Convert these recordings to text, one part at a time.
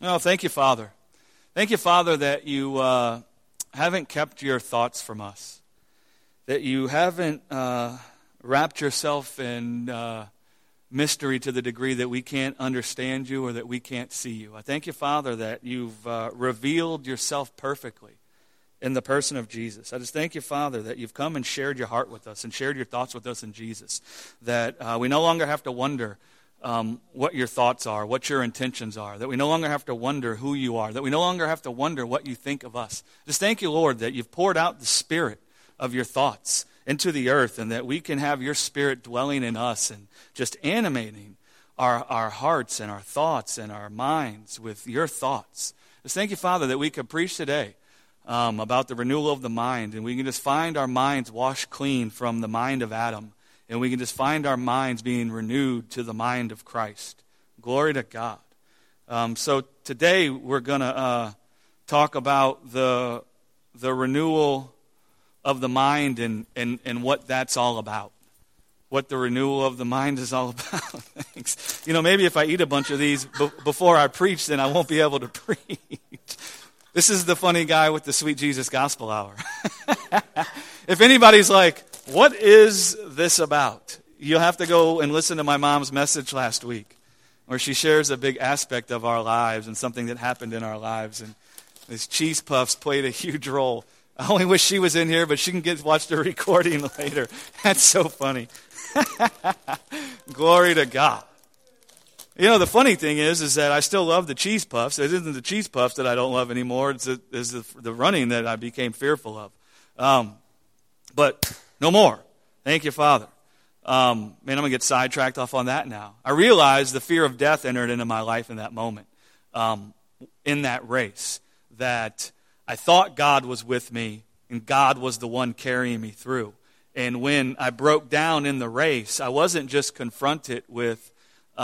Oh, thank you, Father. Thank you, Father, that you haven't kept your thoughts from us, that you haven't wrapped yourself in mystery to the degree that we can't understand you or that we can't see you. I thank you, Father, that you've revealed yourself perfectly in the person of Jesus. I just thank you, Father, that you've come and shared your heart with us and shared your thoughts with us in Jesus, that we no longer have to wonder what your thoughts are, what your intentions are, that we no longer have to wonder who you are, that we no longer have to wonder what you think of us. Just thank you, Lord, that you've poured out the spirit of your thoughts into the earth and that we can have your spirit dwelling in us and just animating our hearts and our thoughts and our minds with your thoughts. Just thank you, Father, that we could preach today about the renewal of the mind, and we can just find our minds washed clean from the mind of Adam, and we can just find our minds being renewed to the mind of Christ. Glory to God. So today we're going to talk about the renewal of the mind and what that's all about. What the renewal of the mind is all about. Thanks. You know, maybe if I eat a bunch of these before I preach, then I won't be able to preach. This is the funny guy with the Sweet Jesus Gospel Hour. If anybody's like, what is this about? You'll have to go and listen to my mom's message last week, where she shares a big aspect of our lives and something that happened in our lives. And these cheese puffs played a huge role. I only wish she was in here, but she can watch the recording later. That's so funny. Glory to God. You know, the funny thing is that I still love the cheese puffs. It isn't the cheese puffs that I don't love anymore. It's the running that I became fearful of. But no more. Thank you, Father. Man, I'm going to get sidetracked off on that now. I realized the fear of death entered into my life in that moment, in that race, that I thought God was with me and God was the one carrying me through. And when I broke down in the race, I wasn't just confronted with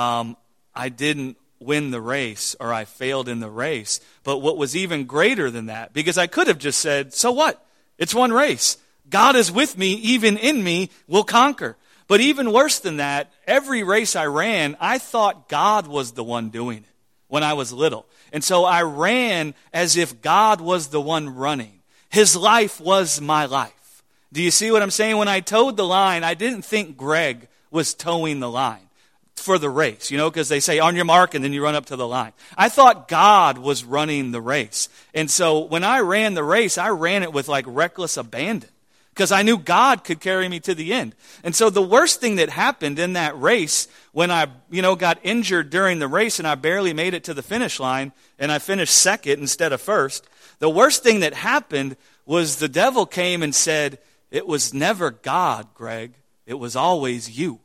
I didn't win the race or I failed in the race, but what was even greater than that, because I could have just said, so what? It's one race. God is with me, even in me, will conquer. But even worse than that, every race I ran, I thought God was the one doing it when I was little. And so I ran as if God was the one running. His life was my life. Do you see what I'm saying? When I towed the line, I didn't think Greg was towing the line for the race, because they say on your mark and then you run up to the line. I thought God was running the race. And so when I ran the race, I ran it with like reckless abandon because I knew God could carry me to the end. And so the worst thing that happened in that race when I, got injured during the race and I barely made it to the finish line and I finished second instead of first, the worst thing that happened was the devil came and said, it was never God, Greg. It was always you.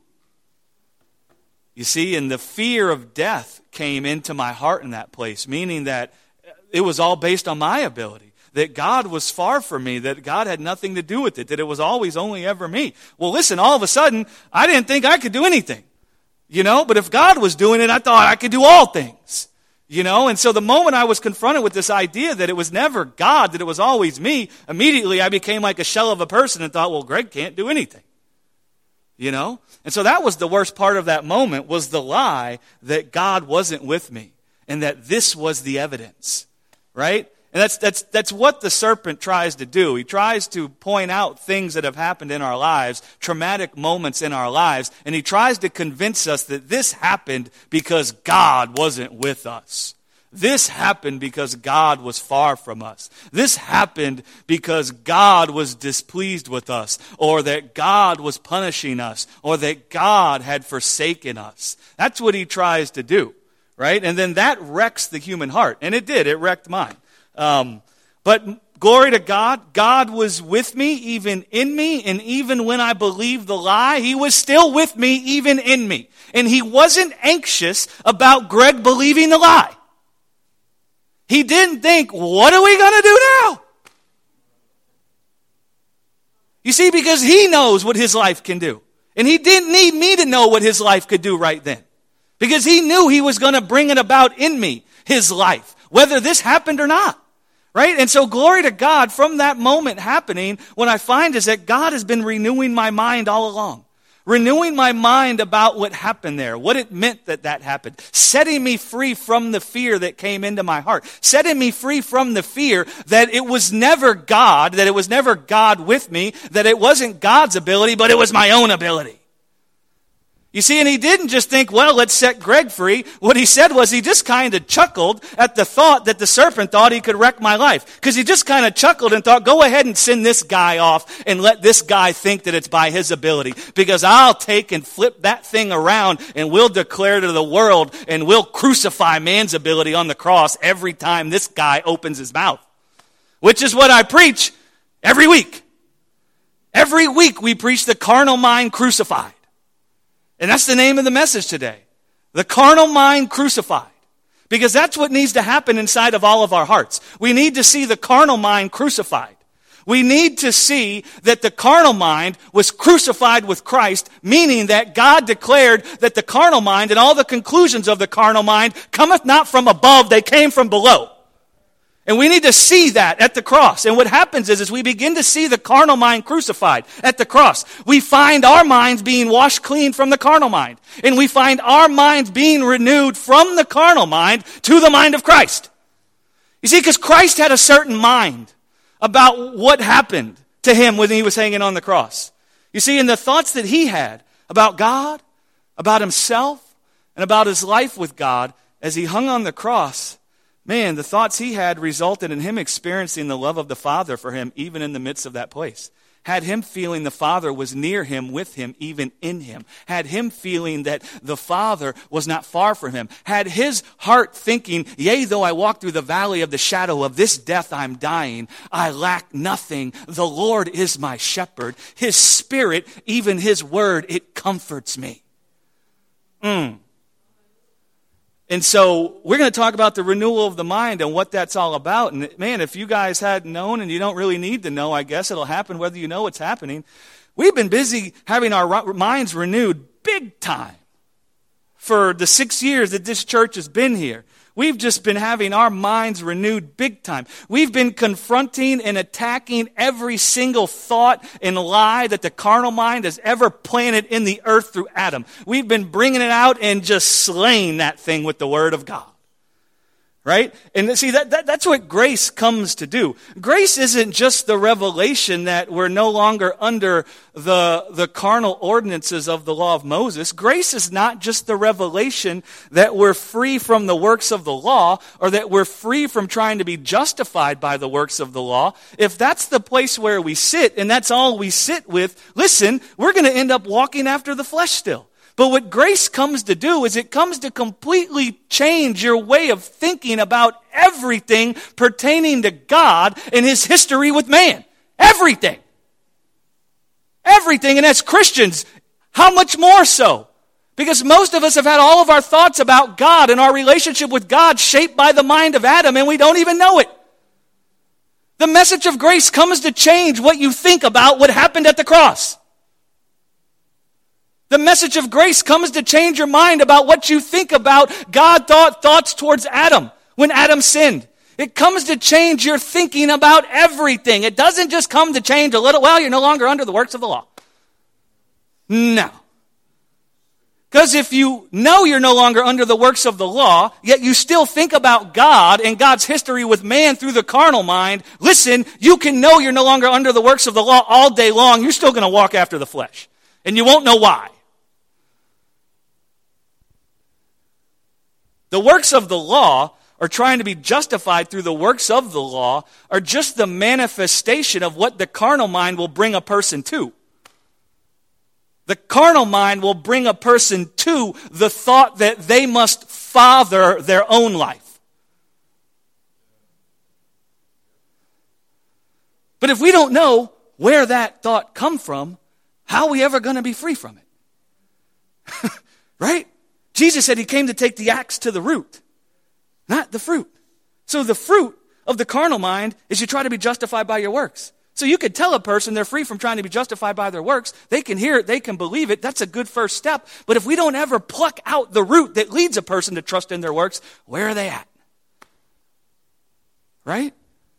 You see, and the fear of death came into my heart in that place, meaning that it was all based on my ability, that God was far from me, that God had nothing to do with it, that it was always only ever me. Well, listen, all of a sudden, I didn't think I could do anything, but if God was doing it, I thought I could do all things, and so the moment I was confronted with this idea that it was never God, that it was always me, immediately I became like a shell of a person and thought, well, Greg can't do anything. And so that was the worst part of that moment, was the lie that God wasn't with me and that this was the evidence, right? And that's what the serpent tries to do. He tries to point out things that have happened in our lives, traumatic moments in our lives, and he tries to convince us that this happened because God wasn't with us. This happened because God was far from us. This happened because God was displeased with us, or that God was punishing us, or that God had forsaken us. That's what he tries to do, right? And then that wrecks the human heart. And it did. It wrecked mine. But glory to God. God was with me, even in me, and even when I believed the lie, he was still with me, even in me. And he wasn't anxious about Greg believing the lie. He didn't think, what are we going to do now? You see, because he knows what his life can do. And he didn't need me to know what his life could do right then. Because he knew he was going to bring it about in me, his life, whether this happened or not. Right? And so glory to God, from that moment happening, what I find is that God has been renewing my mind all along. Renewing my mind about what happened there, what it meant that happened. Setting me free from the fear that came into my heart. Setting me free from the fear that it was never God, that it was never God with me, that it wasn't God's ability, but it was my own ability. You see, and he didn't just think, well, let's set Greg free. What he said was he just kind of chuckled at the thought that the serpent thought he could wreck my life. Because he just kind of chuckled and thought, go ahead and send this guy off and let this guy think that it's by his ability. Because I'll take and flip that thing around and we'll declare to the world and we'll crucify man's ability on the cross every time this guy opens his mouth. Which is what I preach every week. Every week we preach the carnal mind crucified. And that's the name of the message today. The carnal mind crucified. Because that's what needs to happen inside of all of our hearts. We need to see the carnal mind crucified. We need to see that the carnal mind was crucified with Christ, meaning that God declared that the carnal mind and all the conclusions of the carnal mind cometh not from above, they came from below. And we need to see that at the cross. And what happens is we begin to see the carnal mind crucified at the cross. We find our minds being washed clean from the carnal mind. And we find our minds being renewed from the carnal mind to the mind of Christ. You see, because Christ had a certain mind about what happened to him when he was hanging on the cross. You see, in the thoughts that he had about God, about himself, and about his life with God as he hung on the cross, man, the thoughts he had resulted in him experiencing the love of the Father for him even in the midst of that place. Had him feeling the Father was near him, with him, even in him. Had him feeling that the Father was not far from him. Had his heart thinking, yea, though I walk through the valley of the shadow of this death I'm dying, I lack nothing. The Lord is my shepherd. His Spirit, even his word, it comforts me. And so we're going to talk about the renewal of the mind and what that's all about. And man, if you guys hadn't known, and you don't really need to know, I guess it'll happen whether you know what's happening. We've been busy having our minds renewed big time for the 6 years that this church has been here. We've just been having our minds renewed big time. We've been confronting and attacking every single thought and lie that the carnal mind has ever planted in the earth through Adam. We've been bringing it out and just slaying that thing with the Word of God. Right? And see, that's what grace comes to do. Grace isn't just the revelation that we're no longer under the carnal ordinances of the law of Moses. Grace is not just the revelation that we're free from the works of the law, or that we're free from trying to be justified by the works of the law. If that's the place where we sit, and that's all we sit with, listen, we're going to end up walking after the flesh still. But what grace comes to do is it comes to completely change your way of thinking about everything pertaining to God and his history with man. Everything. Everything. And as Christians, how much more so? Because most of us have had all of our thoughts about God and our relationship with God shaped by the mind of Adam, and we don't even know it. The message of grace comes to change what you think about what happened at the cross. The message of grace comes to change your mind about what you think about God thoughts towards Adam when Adam sinned. It comes to change your thinking about everything. It doesn't just come to change a little, well, you're no longer under the works of the law. No. Because if you know you're no longer under the works of the law, yet you still think about God and God's history with man through the carnal mind, listen, you can know you're no longer under the works of the law all day long. You're still going to walk after the flesh. And you won't know why. The works of the law, or trying to be justified through the works of the law, are just the manifestation of what the carnal mind will bring a person to. The carnal mind will bring a person to the thought that they must father their own life. But if we don't know where that thought come from, how are we ever going to be free from it? Right? Jesus said he came to take the axe to the root, not the fruit. So the fruit of the carnal mind is you try to be justified by your works. So you could tell a person they're free from trying to be justified by their works. They can hear it, they can believe it. That's a good first step. But if we don't ever pluck out the root that leads a person to trust in their works, where are they at? Right?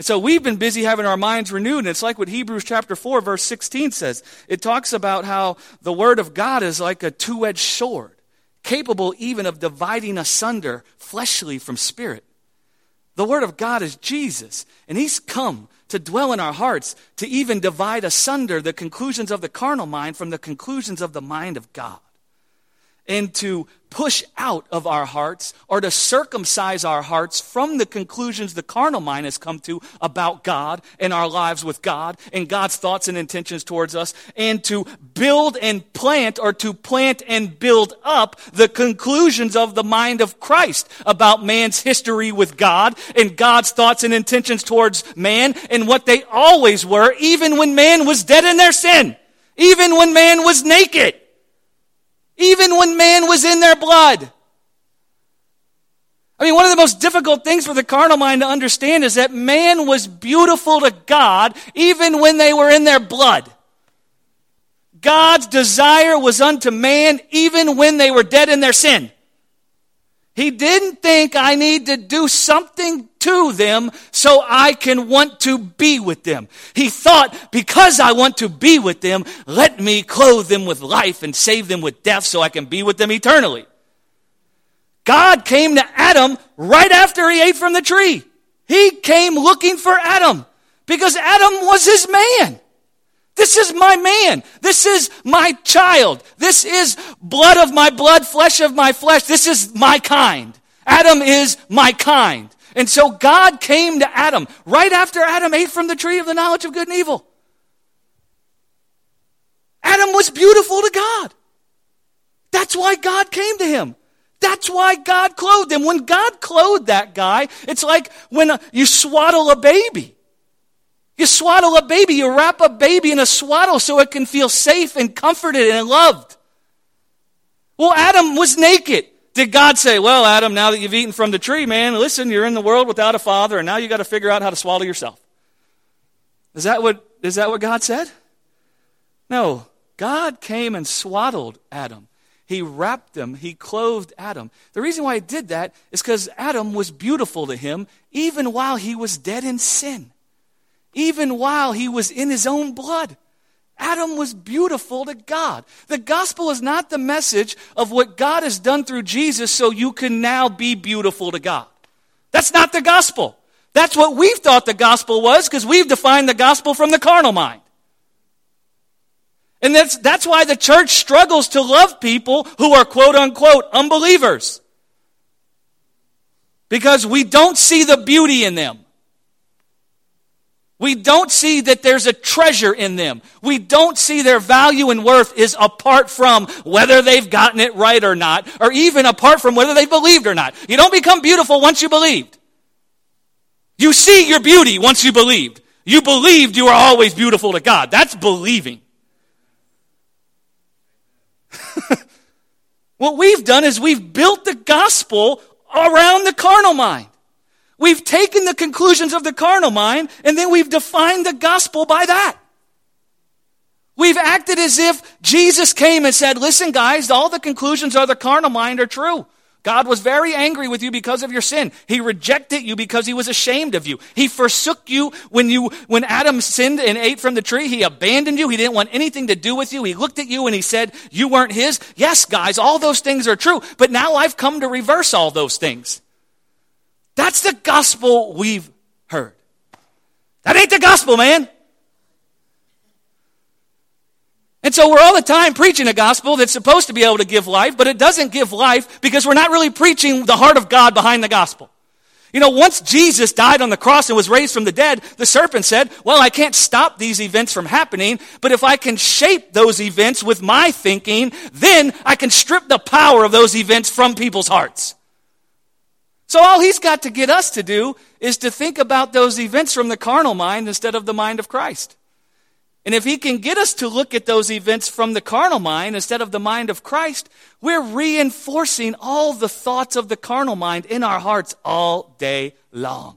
And so we've been busy having our minds renewed, and it's like what Hebrews chapter 4, verse 16 says. It talks about how the Word of God is like a two-edged sword, capable even of dividing asunder fleshly from spirit. The Word of God is Jesus, and He's come to dwell in our hearts to even divide asunder the conclusions of the carnal mind from the conclusions of the mind of God. And to push out of our hearts or to circumcise our hearts from the conclusions the carnal mind has come to about God and our lives with God and God's thoughts and intentions towards us, and to build and plant, or to plant and build up the conclusions of the mind of Christ about man's history with God and God's thoughts and intentions towards man and what they always were, even when man was dead in their sin, even when man was naked, even when man was in their blood. I mean, one of the most difficult things for the carnal mind to understand is that man was beautiful to God even when they were in their blood. God's desire was unto man even when they were dead in their sin. He didn't think, I need to do something to them so I can want to be with them. He thought, because I want to be with them, let me clothe them with life and save them with death so I can be with them eternally. God came to Adam right after he ate from the tree. He came looking for Adam because Adam was his man. This is my man. This is my child. This is blood of my blood, flesh of my flesh. This is my kind. Adam is my kind. And so God came to Adam right after Adam ate from the tree of the knowledge of good and evil. Adam was beautiful to God. That's why God came to him. That's why God clothed him. When God clothed that guy, it's like when you swaddle a baby. You swaddle a baby, you wrap a baby in a swaddle so it can feel safe and comforted and loved. Well, Adam was naked. Did God say, well, Adam, now that you've eaten from the tree, man, listen, you're in the world without a father, and now you got to figure out how to swaddle yourself? Is that what God said? No. God came and swaddled Adam. He wrapped him. He clothed Adam. The reason why he did that is because Adam was beautiful to him even while he was dead in sin. Even while he was in his own blood. Adam was beautiful to God. The gospel is not the message of what God has done through Jesus so you can now be beautiful to God. That's not the gospel. That's what we've thought the gospel was because we've defined the gospel from the carnal mind. And that's why the church struggles to love people who are quote unquote unbelievers. Because we don't see the beauty in them. We don't see that there's a treasure in them. We don't see their value and worth is apart from whether they've gotten it right or not, or even apart from whether they believed or not. You don't become beautiful once you believed. You see your beauty once you believed. You believed you are always beautiful to God. That's believing. What we've done is we've built the gospel around the carnal mind. We've taken the conclusions of the carnal mind, and then we've defined the gospel by that. We've acted as if Jesus came and said, listen guys, all the conclusions of the carnal mind are true. God was very angry with you because of your sin. He rejected you because he was ashamed of you. He forsook you when Adam sinned and ate from the tree. He abandoned you. He didn't want anything to do with you. He looked at you and he said, you weren't his. Yes, guys, all those things are true. But now I've come to reverse all those things. That's the gospel we've heard. That ain't the gospel, man. And so we're all the time preaching a gospel that's supposed to be able to give life, but it doesn't give life because we're not really preaching the heart of God behind the gospel. You know, once Jesus died on the cross and was raised from the dead, the serpent said, well, I can't stop these events from happening, but if I can shape those events with my thinking, then I can strip the power of those events from people's hearts. So all he's got to get us to do is to think about those events from the carnal mind instead of the mind of Christ. And if he can get us to look at those events from the carnal mind instead of the mind of Christ, we're reinforcing all the thoughts of the carnal mind in our hearts all day long.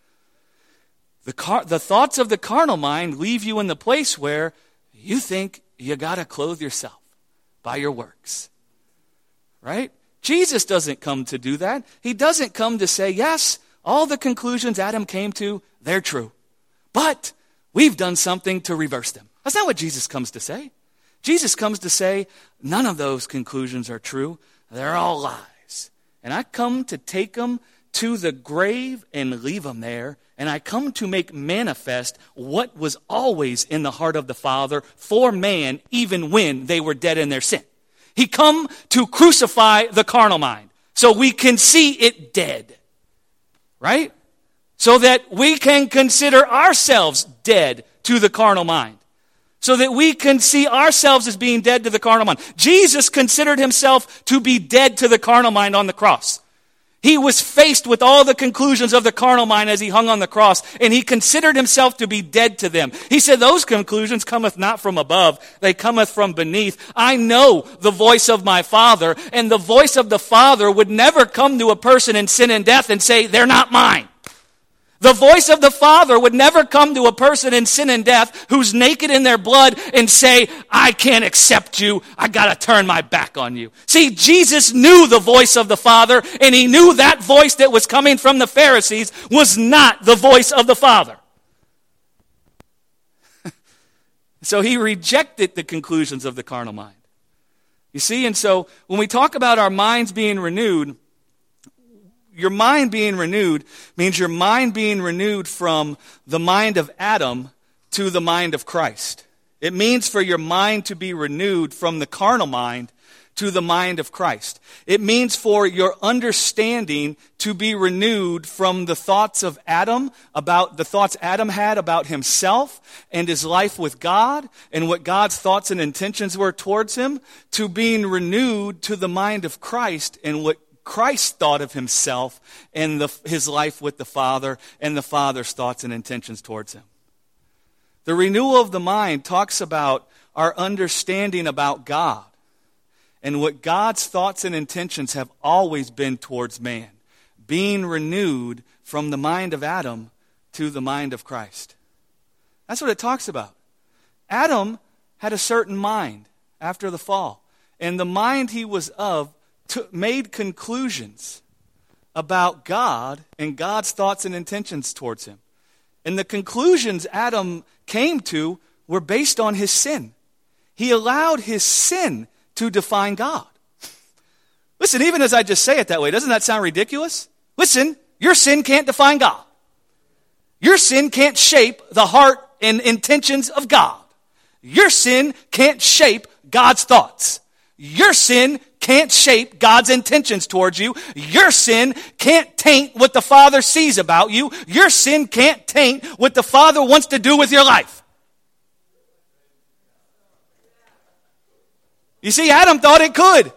The thoughts of the carnal mind leave you in the place where you think you got to clothe yourself by your works. Right? Jesus doesn't come to do that. He doesn't come to say, yes, all the conclusions Adam came to, they're true. But we've done something to reverse them. That's not what Jesus comes to say. Jesus comes to say, none of those conclusions are true. They're all lies. And I come to take them to the grave and leave them there. And I come to make manifest what was always in the heart of the Father for man, even when they were dead in their sin. He come to crucify the carnal mind so we can see it dead. Right? So that we can consider ourselves dead to the carnal mind. So that we can see ourselves as being dead to the carnal mind. Jesus considered himself to be dead to the carnal mind on the cross. He was faced with all the conclusions of the carnal mind as he hung on the cross, and he considered himself to be dead to them. He said, those conclusions cometh not from above, they cometh from beneath. I know the voice of my Father, and the voice of the Father would never come to a person in sin and death and say, they're not mine. The voice of the Father would never come to a person in sin and death who's naked in their blood and say, I can't accept you. I got to turn my back on you. See, Jesus knew the voice of the Father, and he knew that voice that was coming from the Pharisees was not the voice of the Father. So he rejected the conclusions of the carnal mind. You see, and so when we talk about our minds being renewed, your mind being renewed means your mind being renewed from the mind of Adam to the mind of Christ. It means for your mind to be renewed from the carnal mind to the mind of Christ. It means for your understanding to be renewed from the thoughts of Adam, about the thoughts Adam had about himself and his life with God and what God's thoughts and intentions were towards him, to being renewed to the mind of Christ and what Christ thought of himself and his life with the Father and the Father's thoughts and intentions towards him. The renewal of the mind talks about our understanding about God and what God's thoughts and intentions have always been towards man, being renewed from the mind of Adam to the mind of Christ. That's what it talks about. Adam had a certain mind after the fall, and the mind he was of made conclusions about God and God's thoughts and intentions towards him. And the conclusions Adam came to were based on his sin. He allowed his sin to define God. Listen, even as I just say it that way, doesn't that sound ridiculous? Listen, your sin can't define God. Your sin can't shape the heart and intentions of God. Your sin can't shape God's thoughts. Your sin can't shape God's intentions towards you. Your sin can't taint what the Father sees about you. Your sin can't taint what the Father wants to do with your life. You see, Adam thought it could.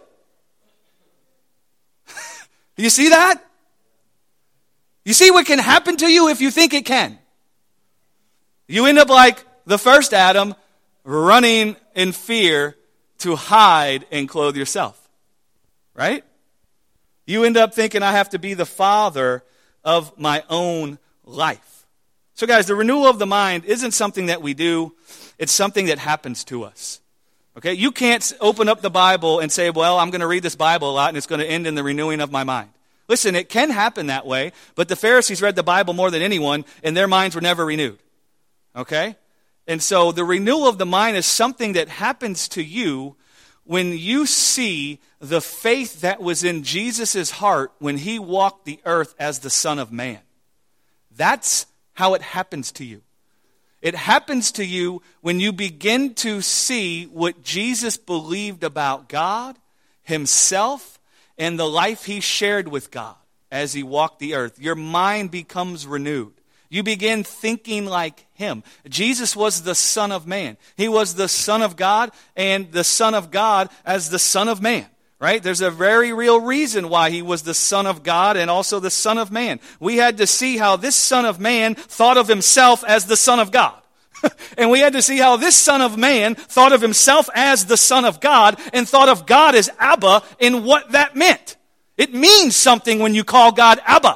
You see that? You see what can happen to you if you think it can? You end up like the first Adam, running in fear to hide and clothe yourself. Right? You end up thinking, I have to be the father of my own life. So guys, the renewal of the mind isn't something that we do. It's something that happens to us. Okay? You can't open up the Bible and say, well, I'm going to read this Bible a lot and it's going to end in the renewing of my mind. Listen, it can happen that way, but the Pharisees read the Bible more than anyone and their minds were never renewed. Okay? And so the renewal of the mind is something that happens to you when you see the faith that was in Jesus' heart when he walked the earth as the Son of Man. That's how it happens to you. It happens to you when you begin to see what Jesus believed about God, himself, and the life he shared with God as he walked the earth. Your mind becomes renewed. You begin thinking like him. Jesus was the Son of Man. He was the Son of God and the Son of God as the Son of Man. Right? There's a very real reason why he was the Son of God and also the Son of Man. We had to see how this Son of Man thought of himself as the Son of God. And we had to see how this Son of Man thought of himself as the Son of God and thought of God as Abba and what that meant. It means something when you call God Abba.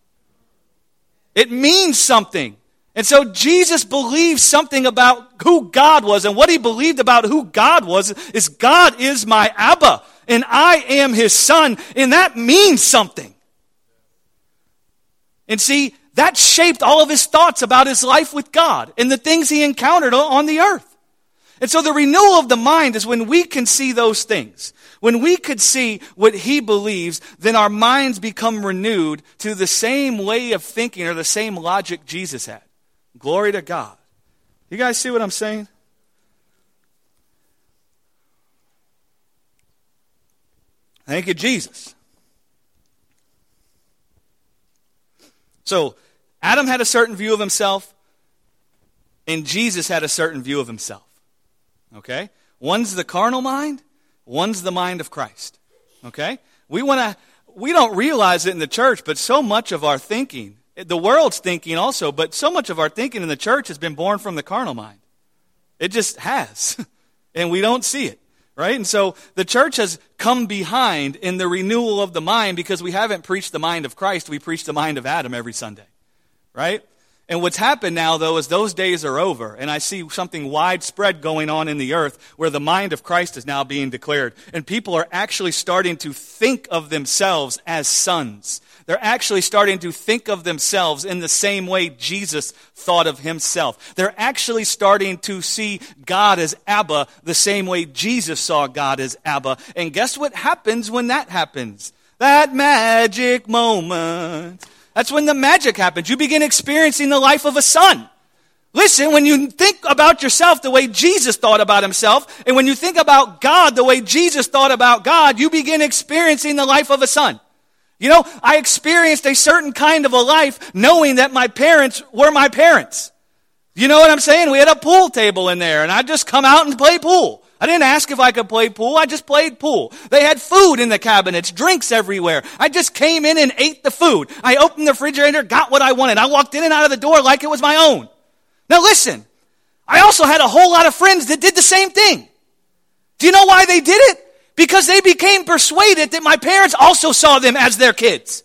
It means something. And so Jesus believed something about who God was, and what he believed about who God was is God is my Abba, and I am his son, and that means something. And see, that shaped all of his thoughts about his life with God and the things he encountered on the earth. And so the renewal of the mind is when we can see those things. When we could see what he believes, then our minds become renewed to the same way of thinking or the same logic Jesus had. Glory to God. You guys see what I'm saying? Thank you, Jesus. So, Adam had a certain view of himself, and Jesus had a certain view of himself. Okay? One's the carnal mind, one's the mind of Christ. Okay? We don't realize it in the church, but so much of our thinking, the world's thinking also, but so much of our thinking in the church has been born from the carnal mind. It just has. And we don't see it. Right? And so the church has come behind in the renewal of the mind because we haven't preached the mind of Christ. We preach the mind of Adam every Sunday. Right? And what's happened now, though, is those days are over. And I see something widespread going on in the earth where the mind of Christ is now being declared. And people are actually starting to think of themselves as sons. They're actually starting to think of themselves in the same way Jesus thought of himself. They're actually starting to see God as Abba the same way Jesus saw God as Abba. And guess what happens when that happens? That magic moment. That's when the magic happens. You begin experiencing the life of a son. Listen, when you think about yourself the way Jesus thought about himself, and when you think about God the way Jesus thought about God, you begin experiencing the life of a son. You know, I experienced a certain kind of a life knowing that my parents were my parents. You know what I'm saying? We had a pool table in there, and I'd just come out and play pool. I didn't ask if I could play pool. I just played pool. They had food in the cabinets, drinks everywhere. I just came in and ate the food. I opened the refrigerator, got what I wanted. I walked in and out of the door like it was my own. Now listen, I also had a whole lot of friends that did the same thing. Do you know why they did it? Because they became persuaded that my parents also saw them as their kids.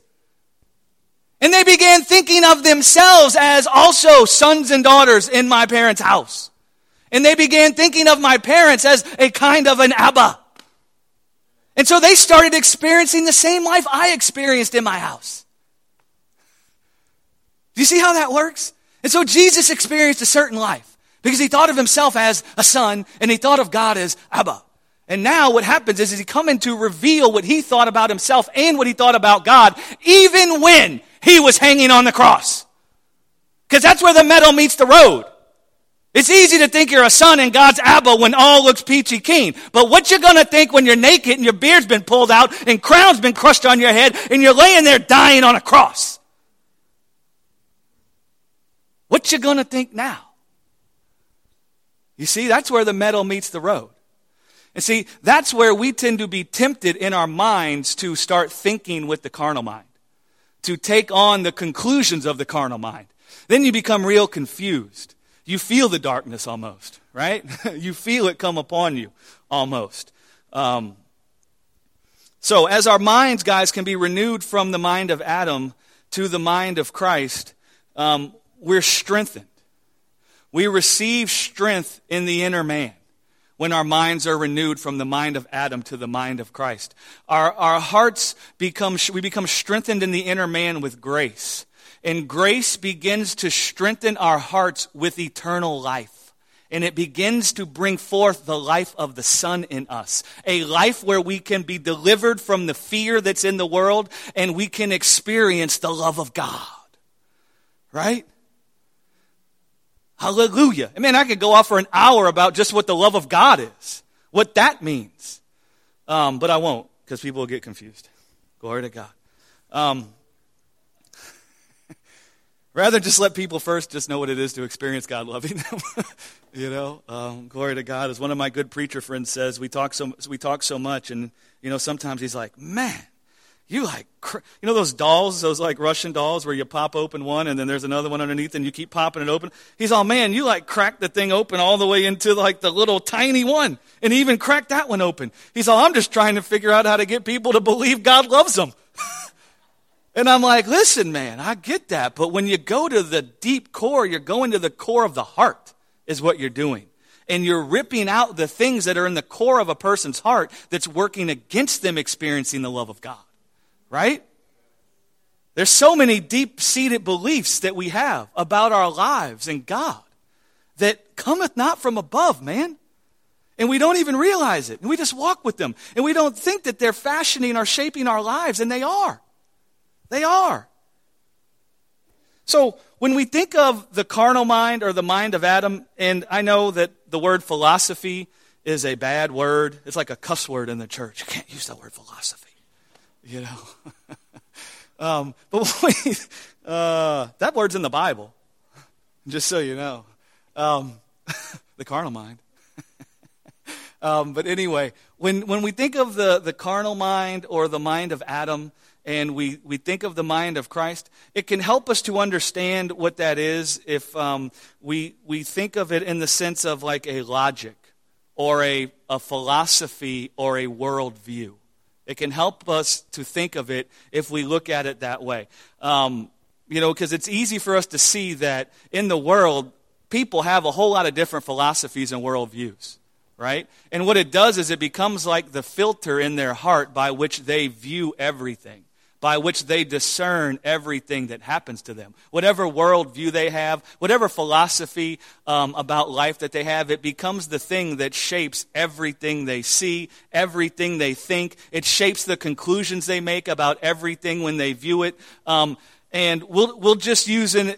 And they began thinking of themselves as also sons and daughters in my parents' house. And they began thinking of my parents as a kind of an Abba. And so they started experiencing the same life I experienced in my house. Do you see how that works? And so Jesus experienced a certain life because he thought of himself as a son and he thought of God as Abba. And now what happens is he coming to reveal what he thought about himself and what he thought about God, even when he was hanging on the cross. Because that's where the metal meets the road. It's easy to think you're a son and God's Abba when all looks peachy keen. But what you gonna think when you're naked and your beard's been pulled out and crown's been crushed on your head and you're laying there dying on a cross? What you gonna think now? You see, that's where the metal meets the road. And see, that's where we tend to be tempted in our minds to start thinking with the carnal mind, to take on the conclusions of the carnal mind. Then you become real confused. You feel the darkness almost, right? You feel it come upon you almost. So as our minds, guys, can be renewed from the mind of Adam to the mind of Christ, we're strengthened. We receive strength in the inner man when our minds are renewed from the mind of Adam to the mind of Christ. Our hearts we become strengthened in the inner man with grace. And grace begins to strengthen our hearts with eternal life. And it begins to bring forth the life of the Son in us. A life where we can be delivered from the fear that's in the world and we can experience the love of God. Right? Hallelujah. I mean, I could go off for an hour about just what the love of God is, what that means. But I won't, because people will get confused. Glory to God. Rather just let people first just know what it is to experience God loving them. Glory to God. As one of my good preacher friends says, we talk so much, and sometimes he's like, man, you like, those dolls, those like Russian dolls where you pop open one and then there's another one underneath and you keep popping it open. He's all, man, you like cracked the thing open all the way into like the little tiny one and he even cracked that one open. He's all, I'm just trying to figure out how to get people to believe God loves them. And I'm like, listen, man, I get that. But when you go to the deep core, you're going to the core of the heart is what you're doing. And you're ripping out the things that are in the core of a person's heart that's working against them experiencing the love of God. Right? There's so many deep-seated beliefs that we have about our lives and God that cometh not from above, man. And we don't even realize it. And we just walk with them. And we don't think that they're fashioning or shaping our lives, and they are. They are. So when we think of the carnal mind or the mind of Adam, and I know that the word philosophy is a bad word. It's like a cuss word in the church. You can't use that word philosophy, you know. That word's in the Bible, just so you know. The carnal mind. But anyway, when we think of the carnal mind or the mind of Adam, and we think of the mind of Christ, it can help us to understand what that is if we think of it in the sense of like a logic or a philosophy or a worldview. It can help us to think of it if we look at it that way. Because it's easy for us to see that in the world, people have a whole lot of different philosophies and worldviews, right? And what it does is it becomes like the filter in their heart by which they view everything, by which they discern everything that happens to them. Whatever worldview they have, whatever philosophy about life that they have, it becomes the thing that shapes everything they see, everything they think. It shapes the conclusions they make about everything when they view it. And we'll just use I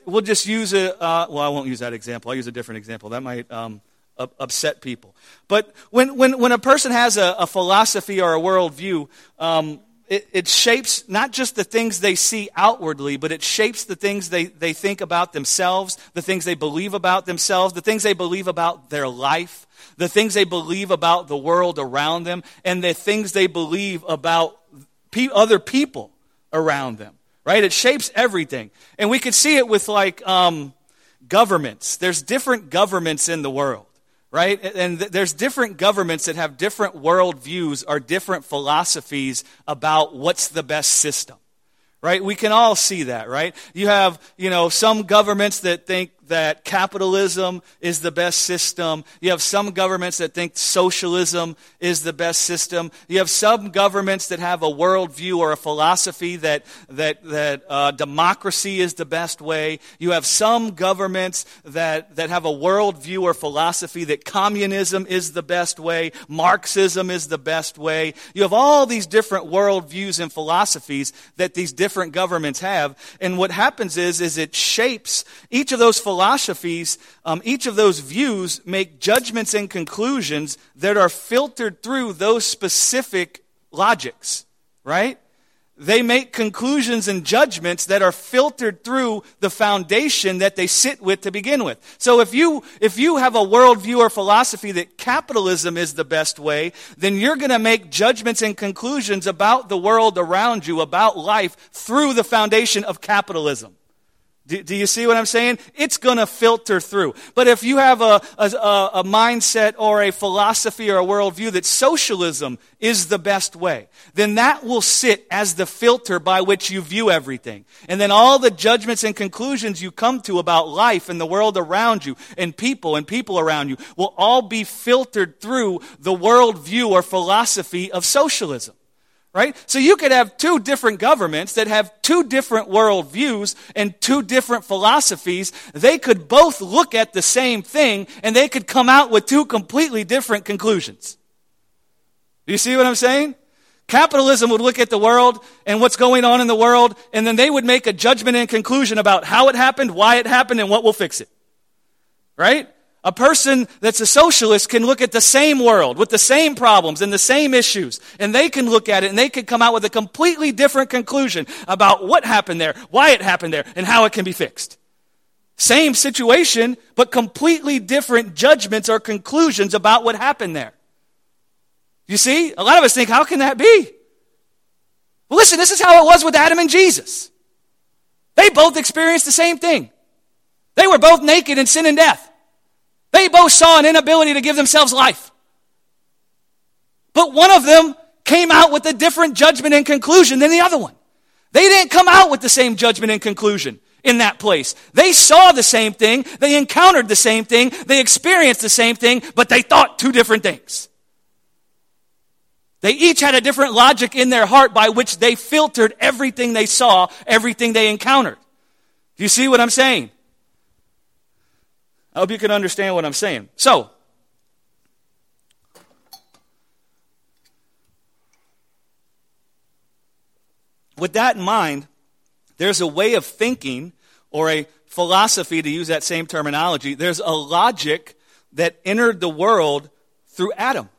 won't use that example. I'll use a different example. That might upset people. But when a person has a philosophy or a worldview, it shapes not just the things they see outwardly, but it shapes the things they think about themselves, the things they believe about themselves, the things they believe about their life, the things they believe about the world around them, and the things they believe about other people around them, right? It shapes everything. And we can see it with like governments. There's different governments in the world. Right? And there's different governments that have different worldviews or different philosophies about what's the best system. Right? We can all see that, right? You have, some governments that think that capitalism is the best system. You have some governments that think socialism is the best system. You have some governments that have a worldview or a philosophy that democracy is the best way. You have some governments that have a worldview or philosophy that communism is the best way, Marxism is the best way. You have all these different worldviews and philosophies that these different governments have. And what happens is it shapes each of those philosophies, each of those views make judgments and conclusions that are filtered through those specific logics, right? They make conclusions and judgments that are filtered through the foundation that they sit with to begin with. So if you have a worldview or philosophy that capitalism is the best way, then you're going to make judgments and conclusions about the world around you, about life, through the foundation of capitalism. Do you see what I'm saying? It's going to filter through. But if you have a mindset or a philosophy or a worldview that socialism is the best way, then that will sit as the filter by which you view everything. And then all the judgments and conclusions you come to about life and the world around you and people around you will all be filtered through the worldview or philosophy of socialism. Right? So you could have two different governments that have two different worldviews and two different philosophies. They could both look at the same thing and they could come out with two completely different conclusions. Do you see what I'm saying? Capitalism would look at the world and what's going on in the world, and then they would make a judgment and conclusion about how it happened, why it happened, and what will fix it. Right? A person that's a socialist can look at the same world with the same problems and the same issues, and they can look at it and they can come out with a completely different conclusion about what happened there, why it happened there, and how it can be fixed. Same situation, but completely different judgments or conclusions about what happened there. You see? A lot of us think, how can that be? Well, listen, this is how it was with Adam and Jesus. They both experienced the same thing. They were both naked in sin and death. They both saw an inability to give themselves life. But one of them came out with a different judgment and conclusion than the other one. They didn't come out with the same judgment and conclusion in that place. They saw the same thing, they encountered the same thing, they experienced the same thing, but they thought two different things. They each had a different logic in their heart by which they filtered everything they saw, everything they encountered. Do you see what I'm saying? I hope you can understand what I'm saying. So, with that in mind, there's a way of thinking or a philosophy, to use that same terminology. There's a logic that entered the world through Adam.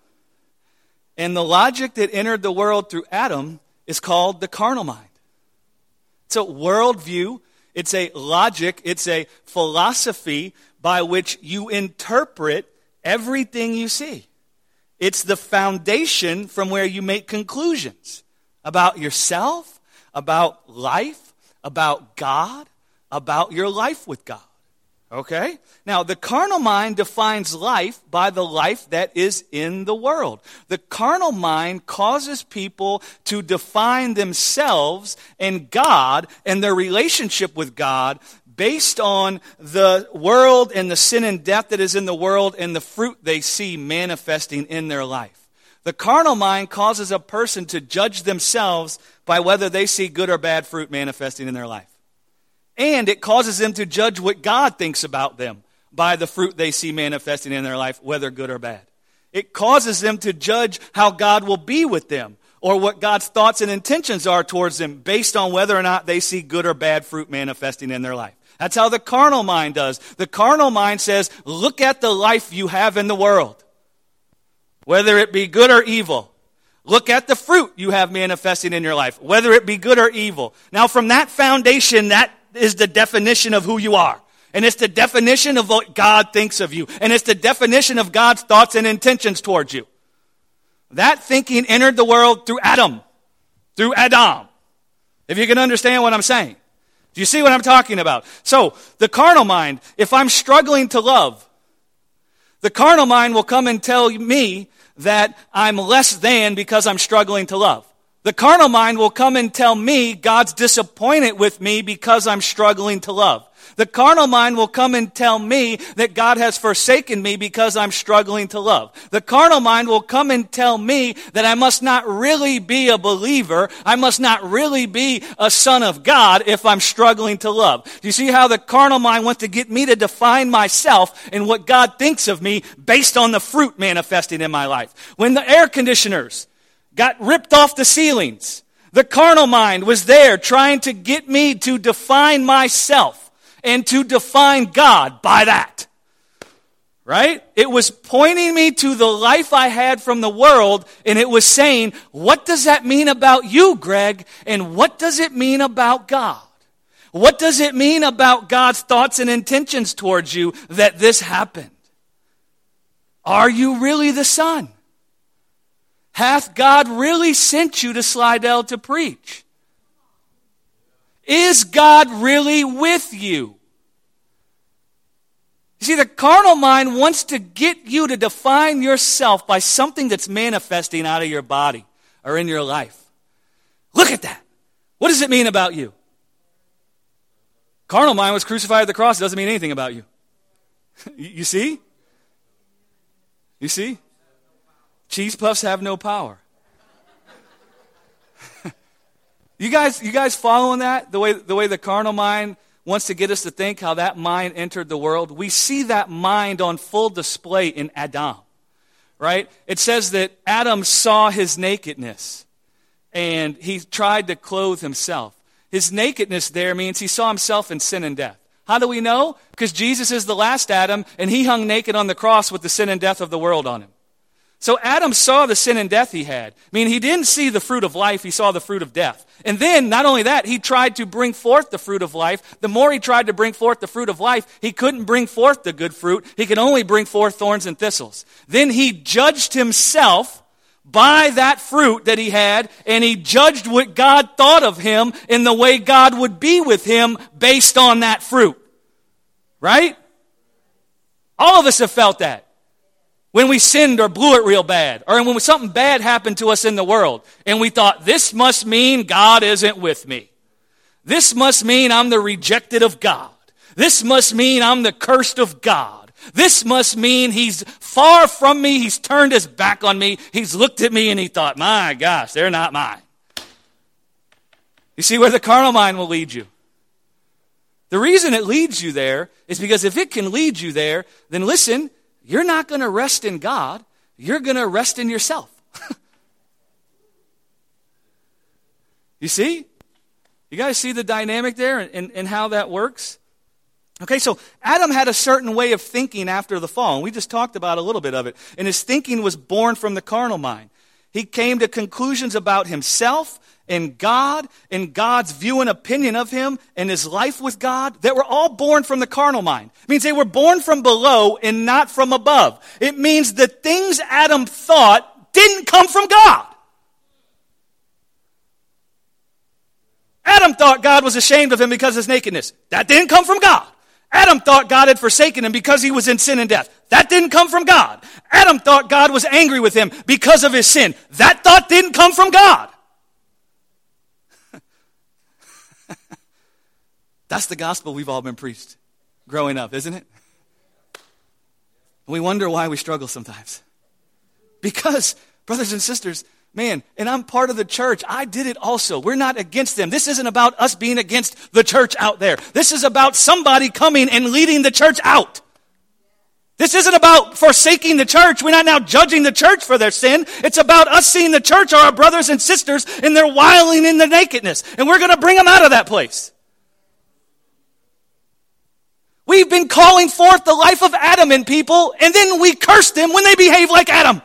And the logic that entered the world through Adam is called the carnal mind. It's a worldview, it's a logic, it's a philosophy by which you interpret everything you see. It's the foundation from where you make conclusions about yourself, about life, about God, about your life with God. Okay? Now, the carnal mind defines life by the life that is in the world. The carnal mind causes people to define themselves and God and their relationship with God based on the world and the sin and death that is in the world and the fruit they see manifesting in their life. The carnal mind causes a person to judge themselves by whether they see good or bad fruit manifesting in their life. And it causes them to judge what God thinks about them by the fruit they see manifesting in their life, whether good or bad. It causes them to judge how God will be with them or what God's thoughts and intentions are towards them based on whether or not they see good or bad fruit manifesting in their life. That's how the carnal mind does. The carnal mind says, look at the life you have in the world, whether it be good or evil. Look at the fruit you have manifesting in your life, whether it be good or evil. Now, from that foundation, that is the definition of who you are. And it's the definition of what God thinks of you. And it's the definition of God's thoughts and intentions towards you. That thinking entered the world through Adam. Through Adam. If you can understand what I'm saying. Do you see what I'm talking about? So, the carnal mind, if I'm struggling to love, the carnal mind will come and tell me that I'm less than because I'm struggling to love. The carnal mind will come and tell me God's disappointed with me because I'm struggling to love. The carnal mind will come and tell me that God has forsaken me because I'm struggling to love. The carnal mind will come and tell me that I must not really be a believer. I must not really be a son of God if I'm struggling to love. Do you see how the carnal mind wants to get me to define myself and what God thinks of me based on the fruit manifesting in my life? When the air conditioners got ripped off the ceilings, the carnal mind was there trying to get me to define myself and to define God by that. Right? It was pointing me to the life I had from the world, and it was saying, what does that mean about you, Greg? And what does it mean about God? What does it mean about God's thoughts and intentions towards you that this happened? Are you really the Son? Hath God really sent you to Slidell to preach? Is God really with you? You see, the carnal mind wants to get you to define yourself by something that's manifesting out of your body or in your life. Look at that. What does it mean about you? Carnal mind was crucified at the cross. It doesn't mean anything about you. You see? You see? Cheese puffs have no power. You guys following that? The way the carnal mind wants to get us to think how that mind entered the world. We see that mind on full display in Adam, right? It says that Adam saw his nakedness and he tried to clothe himself. His nakedness there means he saw himself in sin and death. How do we know? Because Jesus is the last Adam and he hung naked on the cross with the sin and death of the world on him. So Adam saw the sin and death he had. I mean, he didn't see the fruit of life, he saw the fruit of death. And then, not only that, he tried to bring forth the fruit of life. The more he tried to bring forth the fruit of life, he couldn't bring forth the good fruit. He could only bring forth thorns and thistles. Then he judged himself by that fruit that he had, and he judged what God thought of him in the way God would be with him based on that fruit. Right? All of us have felt that. When we sinned or blew it real bad, or when something bad happened to us in the world, and we thought, this must mean God isn't with me. This must mean I'm the rejected of God. This must mean I'm the cursed of God. This must mean he's far from me. He's turned his back on me. He's looked at me and he thought, my gosh, they're not mine. You see where the carnal mind will lead you. The reason it leads you there is because if it can lead you there, then listen, you're not going to rest in God. You're going to rest in yourself. You see? You guys see the dynamic there and how that works? Okay, so Adam had a certain way of thinking after the fall, and we just talked about a little bit of it. And his thinking was born from the carnal mind. He came to conclusions about himself and God's view and opinion of him and his life with God that were all born from the carnal mind. It means they were born from below and not from above. It means the things Adam thought didn't come from God. Adam thought God was ashamed of him because of his nakedness. That didn't come from God. Adam thought God had forsaken him because he was in sin and death. That didn't come from God. Adam thought God was angry with him because of his sin. That thought didn't come from God. That's the gospel we've all been preached growing up, isn't it? We wonder why we struggle sometimes. Because, brothers and sisters, man, and I'm part of the church. I did it also. We're not against them. This isn't about us being against the church out there. This is about somebody coming and leading the church out. This isn't about forsaking the church. We're not now judging the church for their sin. It's about us seeing the church are our brothers and sisters and they're wailing in their nakedness. And we're going to bring them out of that place. We've been calling forth the life of Adam in people, and then we curse them when they behave like Adam.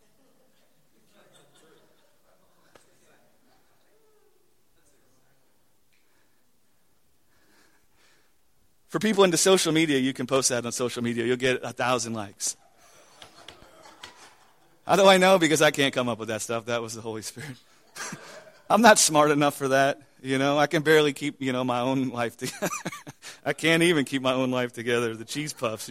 For people into social media, you can post that on social media. You'll get 1,000 likes. How do I know? Because I can't come up with that stuff. That was the Holy Spirit. I'm not smart enough for that. You know, I can barely keep, my own life together. I can't even keep my own life together. The cheese puffs,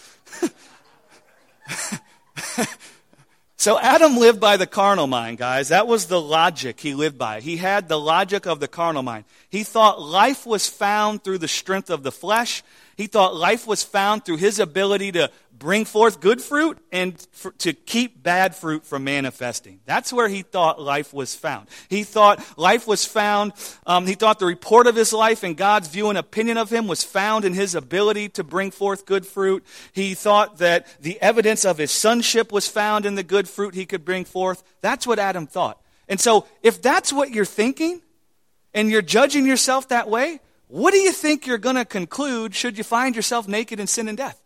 So Adam lived by the carnal mind, guys. That was the logic he lived by. He had the logic of the carnal mind. He thought life was found through the strength of the flesh. He thought life was found through his ability to bring forth good fruit and to keep bad fruit from manifesting. That's where he thought life was found. He thought life was found, he thought the report of his life and God's view and opinion of him was found in his ability to bring forth good fruit. He thought that the evidence of his sonship was found in the good fruit he could bring forth. That's what Adam thought. And so if that's what you're thinking and you're judging yourself that way, what do you think you're going to conclude should you find yourself naked in sin and death?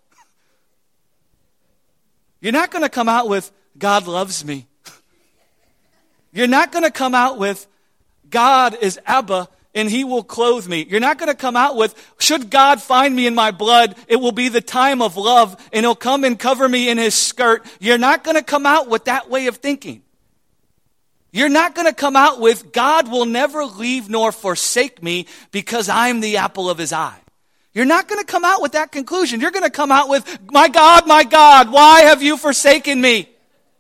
You're not going to come out with, God loves me. You're not going to come out with, God is Abba and he will clothe me. You're not going to come out with, should God find me in my blood, it will be the time of love and he'll come and cover me in his skirt. You're not going to come out with that way of thinking. You're not going to come out with, God will never leave nor forsake me because I'm the apple of his eye. You're not going to come out with that conclusion. You're going to come out with, my God, why have you forsaken me?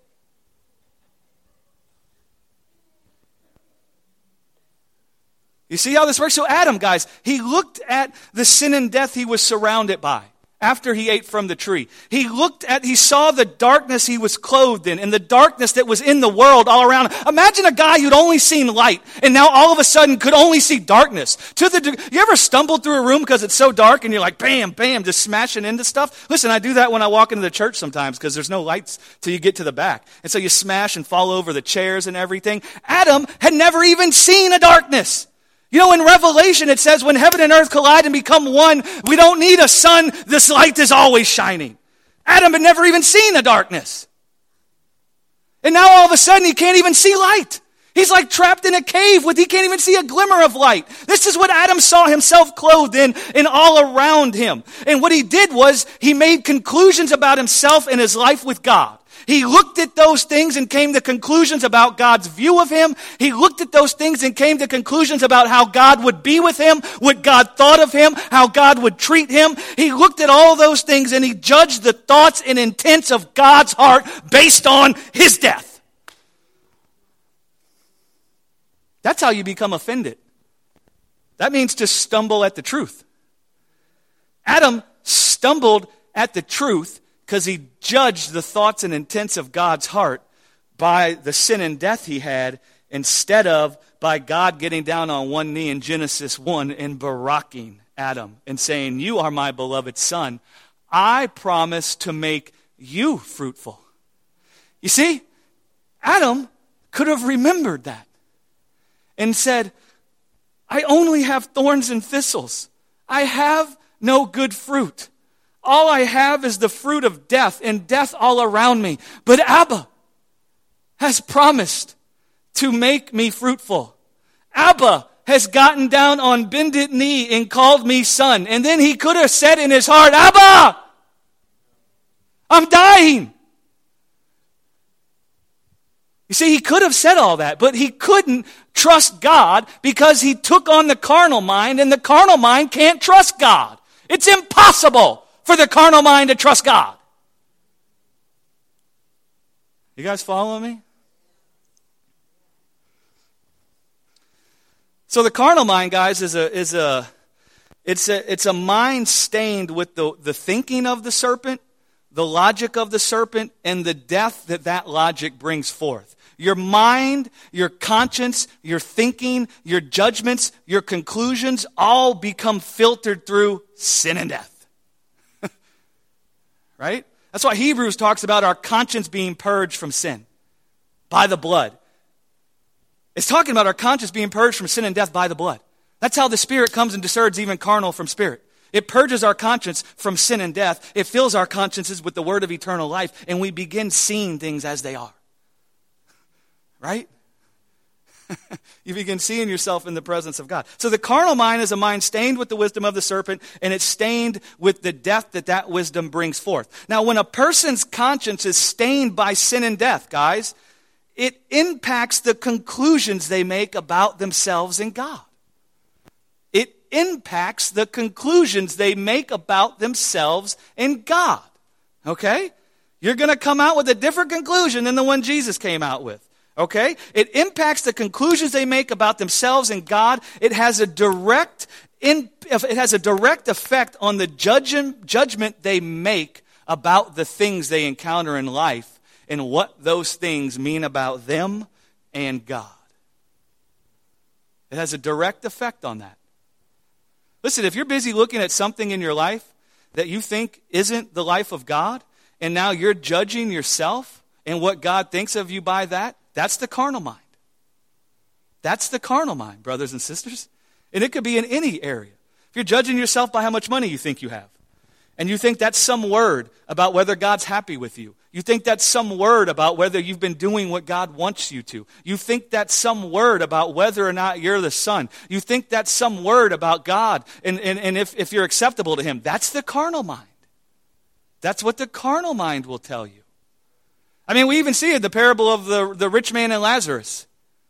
You see how this works? So Adam, guys, he looked at the sin and death he was surrounded by after he ate from the tree. He saw the darkness he was clothed in and the darkness that was in the world all around him. Imagine a guy who'd only seen light and now all of a sudden could only see darkness. You ever stumbled through a room because it's so dark and you're like, bam, bam, just smashing into stuff? Listen, I do that when I walk into the church sometimes because there's no lights till you get to the back. And so you smash and fall over the chairs and everything. Adam had never even seen a darkness. In Revelation it says when heaven and earth collide and become one, we don't need a sun, this light is always shining. Adam had never even seen a darkness. And now all of a sudden he can't even see light. He's like trapped in a cave he can't even see a glimmer of light. This is what Adam saw himself clothed in and all around him. And what he did was he made conclusions about himself and his life with God. He looked at those things and came to conclusions about God's view of him. He looked at those things and came to conclusions about how God would be with him, what God thought of him, how God would treat him. He looked at all those things and he judged the thoughts and intents of God's heart based on his death. That's how you become offended. That means to stumble at the truth. Adam stumbled at the truth because he judged the thoughts and intents of God's heart by the sin and death he had, instead of by God getting down on one knee in Genesis 1 and baracking Adam and saying, you are my beloved son. I promise to make you fruitful. You see, Adam could have remembered that and said, I only have thorns and thistles. I have no good fruit. All I have is the fruit of death, and death all around me. But Abba has promised to make me fruitful. Abba has gotten down on bended knee and called me son. And then he could have said in his heart, Abba, I'm dying. You see, he could have said all that, but he couldn't trust God because he took on the carnal mind, and the carnal mind can't trust God. It's impossible for the carnal mind to trust God. You guys following me? So the carnal mind, guys, it's a mind stained with the thinking of the serpent, the logic of the serpent, and the death that logic brings forth. Your mind, your conscience, your thinking, your judgments, your conclusions all become filtered through sin and death. Right? That's why Hebrews talks about our conscience being purged from sin by the blood. It's talking about our conscience being purged from sin and death by the blood. That's how the Spirit comes and discerns even carnal from spirit. It purges our conscience from sin and death. It fills our consciences with the word of eternal life, and we begin seeing things as they are. Right? You begin seeing yourself in the presence of God. So the carnal mind is a mind stained with the wisdom of the serpent, and it's stained with the death that wisdom brings forth. Now, when a person's conscience is stained by sin and death, guys, it impacts the conclusions they make about themselves and God. It impacts the conclusions they make about themselves and God. Okay? You're going to come out with a different conclusion than the one Jesus came out with. Okay? It impacts the conclusions they make about themselves and God. It has a direct effect on the judgment they make about the things they encounter in life and what those things mean about them and God. It has a direct effect on that. Listen, if you're busy looking at something in your life that you think isn't the life of God, and now you're judging yourself and what God thinks of you by that, that's the carnal mind. That's the carnal mind, brothers and sisters. And it could be in any area. If you're judging yourself by how much money you think you have, and you think that's some word about whether God's happy with you. You think that's some word about whether you've been doing what God wants you to. You think that's some word about whether or not you're the son. You think that's some word about God and if you're acceptable to him. That's the carnal mind. That's what the carnal mind will tell you. I mean, we even see it, the parable of the rich man and Lazarus.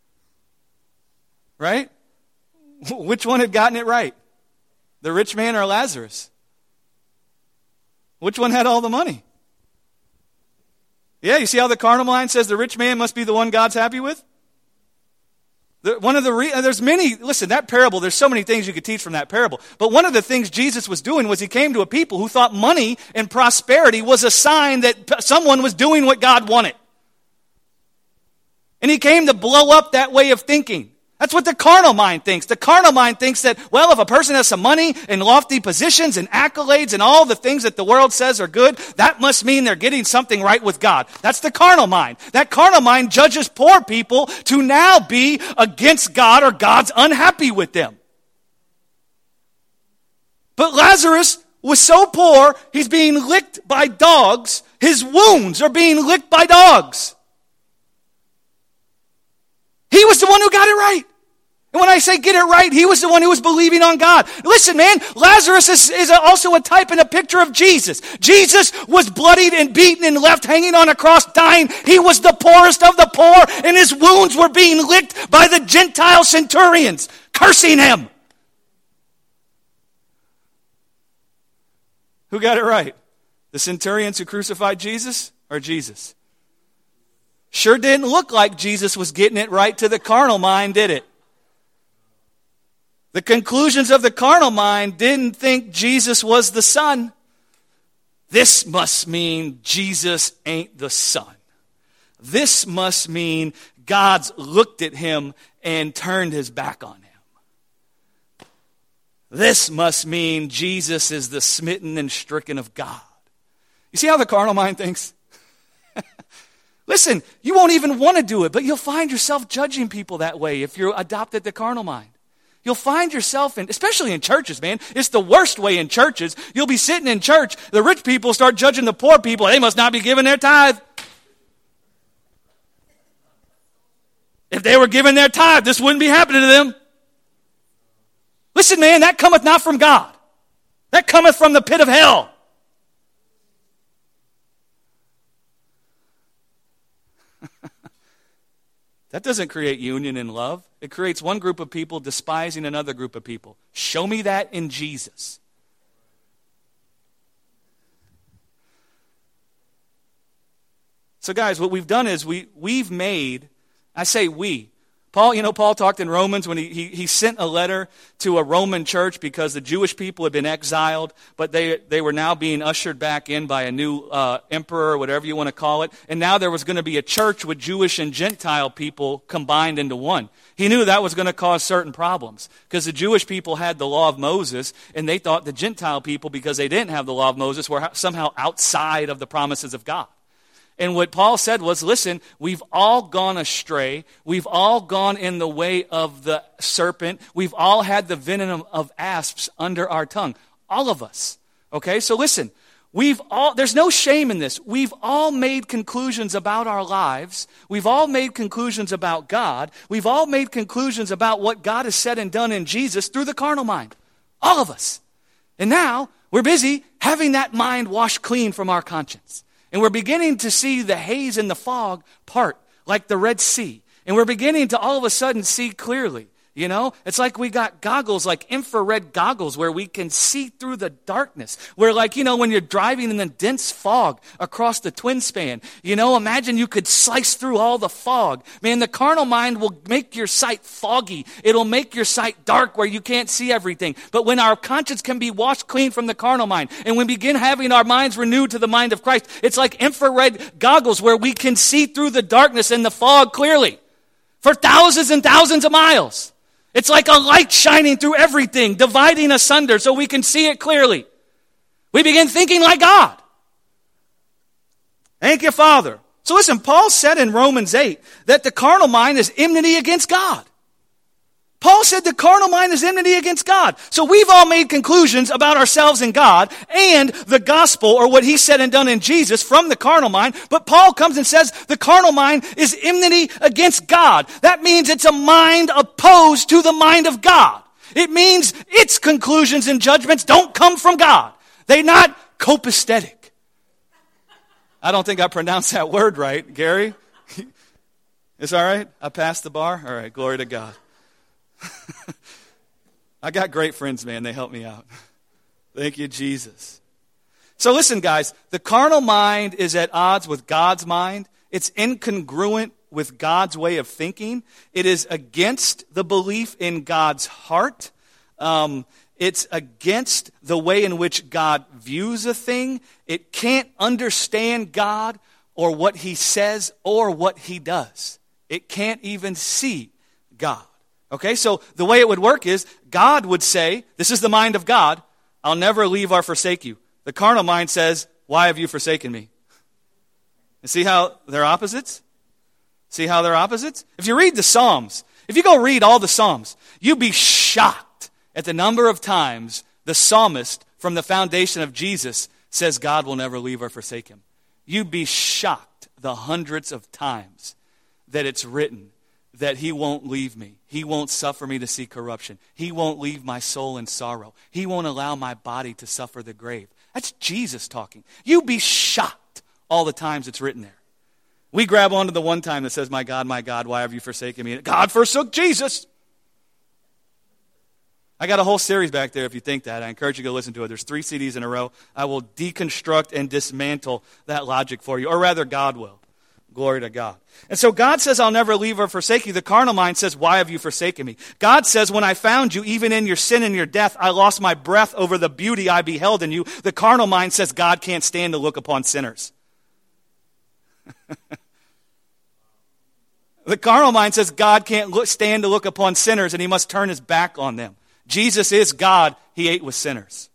Right? Which one had gotten it right? The rich man or Lazarus? Which one had all the money? Yeah, you see how the carnal mind says the rich man must be the one God's happy with? There's many, listen, that parable, there's so many things you could teach from that parable. But one of the things Jesus was doing was he came to a people who thought money and prosperity was a sign that someone was doing what God wanted. And he came to blow up that way of thinking. That's what the carnal mind thinks. The carnal mind thinks that, well, if a person has some money and lofty positions and accolades and all the things that the world says are good, that must mean they're getting something right with God. That's the carnal mind. That carnal mind judges poor people to now be against God or God's unhappy with them. But Lazarus was so poor, he's being licked by dogs. His wounds are being licked by dogs. He was the one who got it right. And when I say get it right, he was the one who was believing on God. Listen, man, Lazarus is also a type and a picture of Jesus. Jesus was bloodied and beaten and left hanging on a cross dying. He was the poorest of the poor, and his wounds were being licked by the Gentile centurions, cursing him. Who got it right? The centurions who crucified Jesus or Jesus? Sure didn't look like Jesus was getting it right to the carnal mind, did it? The conclusions of the carnal mind didn't think Jesus was the Son. This must mean Jesus ain't the Son. This must mean God's looked at him and turned his back on him. This must mean Jesus is the smitten and stricken of God. You see how the carnal mind thinks? Listen, you won't even want to do it, but you'll find yourself judging people that way if you adopted the carnal mind. You'll find yourself especially in churches, man. It's the worst way in churches. You'll be sitting in church, the rich people start judging the poor people. They must not be giving their tithe. If they were giving their tithe, this wouldn't be happening to them. Listen, man, that cometh not from God. That cometh from the pit of hell. That doesn't create union and love. It creates one group of people despising another group of people. Show me that in Jesus. So guys, what we've done is we've made, I say we, Paul talked in Romans when he sent a letter to a Roman church because the Jewish people had been exiled, but they were now being ushered back in by a new emperor, whatever you want to call it. And now there was going to be a church with Jewish and Gentile people combined into one. He knew that was going to cause certain problems because the Jewish people had the law of Moses, and they thought the Gentile people, because they didn't have the law of Moses, were somehow outside of the promises of God. And what Paul said was, listen, we've all gone astray. We've all gone in the way of the serpent. We've all had the venom of asps under our tongue. All of us. Okay, so listen, there's no shame in this. We've all made conclusions about our lives. We've all made conclusions about God. We've all made conclusions about what God has said and done in Jesus through the carnal mind. All of us. And now we're busy having that mind washed clean from our conscience. And we're beginning to see the haze and the fog part like the Red Sea. And we're beginning to all of a sudden see clearly. You know, it's like we got goggles, like infrared goggles, where we can see through the darkness. Where, like, when you're driving in the dense fog across the twin span, imagine you could slice through all the fog. Man, the carnal mind will make your sight foggy. It'll make your sight dark where you can't see everything. But when our conscience can be washed clean from the carnal mind, and we begin having our minds renewed to the mind of Christ, it's like infrared goggles where we can see through the darkness and the fog clearly for thousands and thousands of miles. It's like a light shining through everything, dividing asunder so we can see it clearly. We begin thinking like God. Thank you, Father. So listen, Paul said in Romans 8 that the carnal mind is enmity against God. Paul said the carnal mind is enmity against God. So we've all made conclusions about ourselves and God and the gospel, or what he said and done in Jesus, from the carnal mind. But Paul comes and says the carnal mind is enmity against God. That means it's a mind opposed to the mind of God. It means its conclusions and judgments don't come from God. They're not copacetic. I don't think I pronounced that word right, Gary. It's all right? I passed the bar? All right, glory to God. I got great friends, man. They help me out. Thank you, Jesus. So listen, guys, the carnal mind is at odds with God's mind. It's incongruent with God's way of thinking. It is against the belief in God's heart. It's against the way in which God views a thing. It can't understand God or what he says or what he does. It can't even see God. Okay, so the way it would work is God would say, this is the mind of God, I'll never leave or forsake you. The carnal mind says, why have you forsaken me? And see how they're opposites? See how they're opposites? If you read the Psalms, if you go read all the Psalms, you'd be shocked at the number of times the psalmist from the foundation of Jesus says God will never leave or forsake him. You'd be shocked the hundreds of times that it's written that he won't leave me. He won't suffer me to see corruption. He won't leave my soul in sorrow. He won't allow my body to suffer the grave. That's Jesus talking. You'd be shocked all the times it's written there. We grab onto the one time that says, my God, why have you forsaken me? God forsook Jesus. I got a whole series back there if you think that. I encourage you to go listen to it. There's 3 CDs in a row. I will deconstruct and dismantle that logic for you, or rather God will. Glory to God. And so God says, I'll never leave or forsake you. The carnal mind says, why have you forsaken me? God says, when I found you, even in your sin and your death, I lost my breath over the beauty I beheld in you. The carnal mind says, God can't stand to look upon sinners. The carnal mind says, God can't stand to look upon sinners, and he must turn his back on them. Jesus is God. He ate with sinners.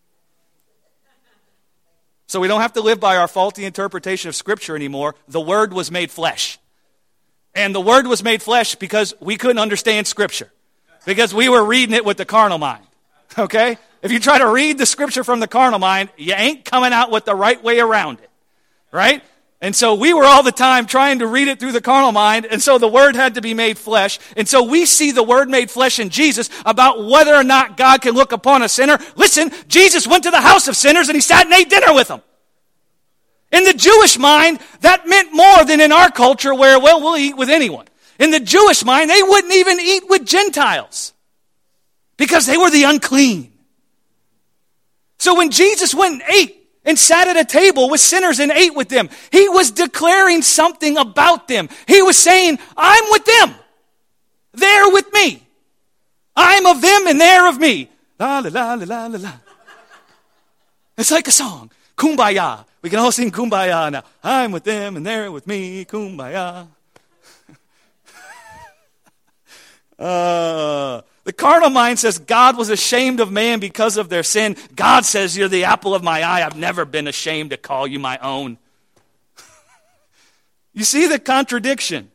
So we don't have to live by our faulty interpretation of Scripture anymore. The Word was made flesh. And the Word was made flesh because we couldn't understand Scripture. Because we were reading it with the carnal mind. Okay? If you try to read the Scripture from the carnal mind, you ain't coming out with the right way around it. Right? And so we were all the time trying to read it through the carnal mind, and so the Word had to be made flesh. And so we see the Word made flesh in Jesus about whether or not God can look upon a sinner. Listen, Jesus went to the house of sinners and he sat and ate dinner with them. In the Jewish mind, that meant more than in our culture where, well, we'll eat with anyone. In the Jewish mind, they wouldn't even eat with Gentiles because they were the unclean. So when Jesus went and ate, and sat at a table with sinners and ate with them, he was declaring something about them. He was saying, I'm with them. They're with me. I'm of them and they're of me. La, la, la, la, la, la. It's like a song. Kumbaya. We can all sing Kumbaya now. I'm with them and they're with me. Kumbaya. The carnal mind says God was ashamed of man because of their sin. God says, you're the apple of my eye. I've never been ashamed to call you my own. You see the contradiction.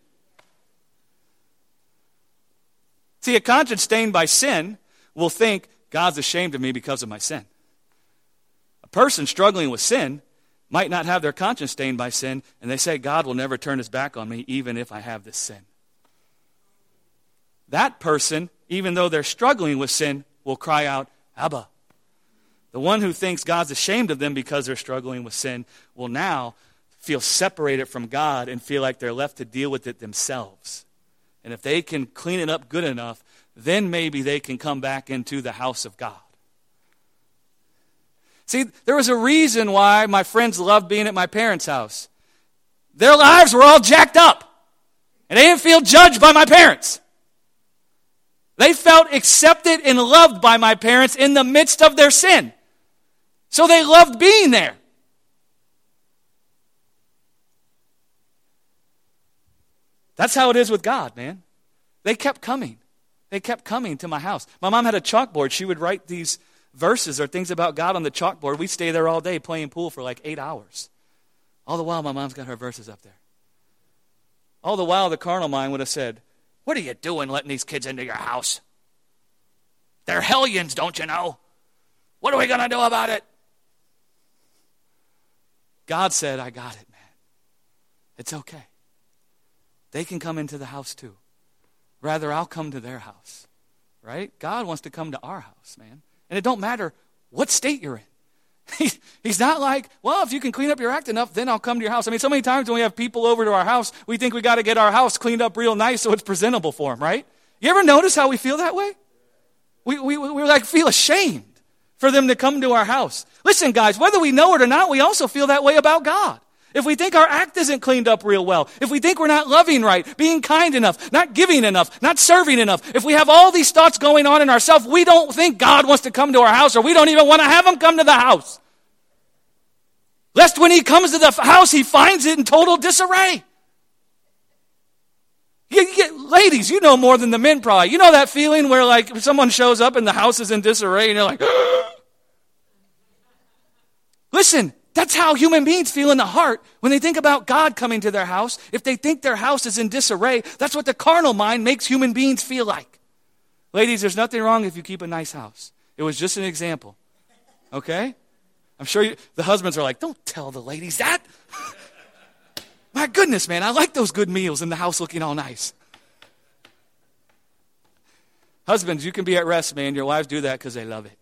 See, a conscience stained by sin will think God's ashamed of me because of my sin. A person struggling with sin might not have their conscience stained by sin, and they say, God will never turn his back on me even if I have this sin. That person, even though they're struggling with sin, will cry out, Abba. The one who thinks God's ashamed of them because they're struggling with sin will now feel separated from God and feel like they're left to deal with it themselves. And if they can clean it up good enough, then maybe they can come back into the house of God. See, there was a reason why my friends loved being at my parents' house. Their lives were all jacked up. And they didn't feel judged by my parents. They felt accepted and loved by my parents in the midst of their sin. So they loved being there. That's how it is with God, man. They kept coming. They kept coming to my house. My mom had a chalkboard. She would write these verses or things about God on the chalkboard. We'd stay there all day playing pool for like 8 hours. All the while, my mom's got her verses up there. All the while, the carnal mind would have said, what are you doing letting these kids into your house? They're hellions, don't you know? What are we going to do about it? God said, I got it, man. It's okay. They can come into the house too. Rather, I'll come to their house. Right? God wants to come to our house, man. And it don't matter what state you're in. He's not like, well, if you can clean up your act enough, then I'll come to your house. I mean, so many times when we have people over to our house, we think we got to get our house cleaned up real nice so it's presentable for them, right? You ever notice how we feel that way? We like feel ashamed for them to come to our house. Listen, guys, whether we know it or not, we also feel that way about God. If we think our act isn't cleaned up real well, if we think we're not loving right, being kind enough, not giving enough, not serving enough, if we have all these thoughts going on in ourselves, we don't think God wants to come to our house, or we don't even want to have him come to the house. Lest when he comes to the house, he finds it in total disarray. Ladies, you know more than the men probably. You know that feeling where like someone shows up and the house is in disarray and you're like, Listen, that's how human beings feel in the heart when they think about God coming to their house. If they think their house is in disarray, that's what the carnal mind makes human beings feel like. Ladies, there's nothing wrong if you keep a nice house. It was just an example. Okay? I'm sure the husbands are like, don't tell the ladies that. My goodness, man, I like those good meals in the house looking all nice. Husbands, you can be at rest, man. Your wives do that because they love it.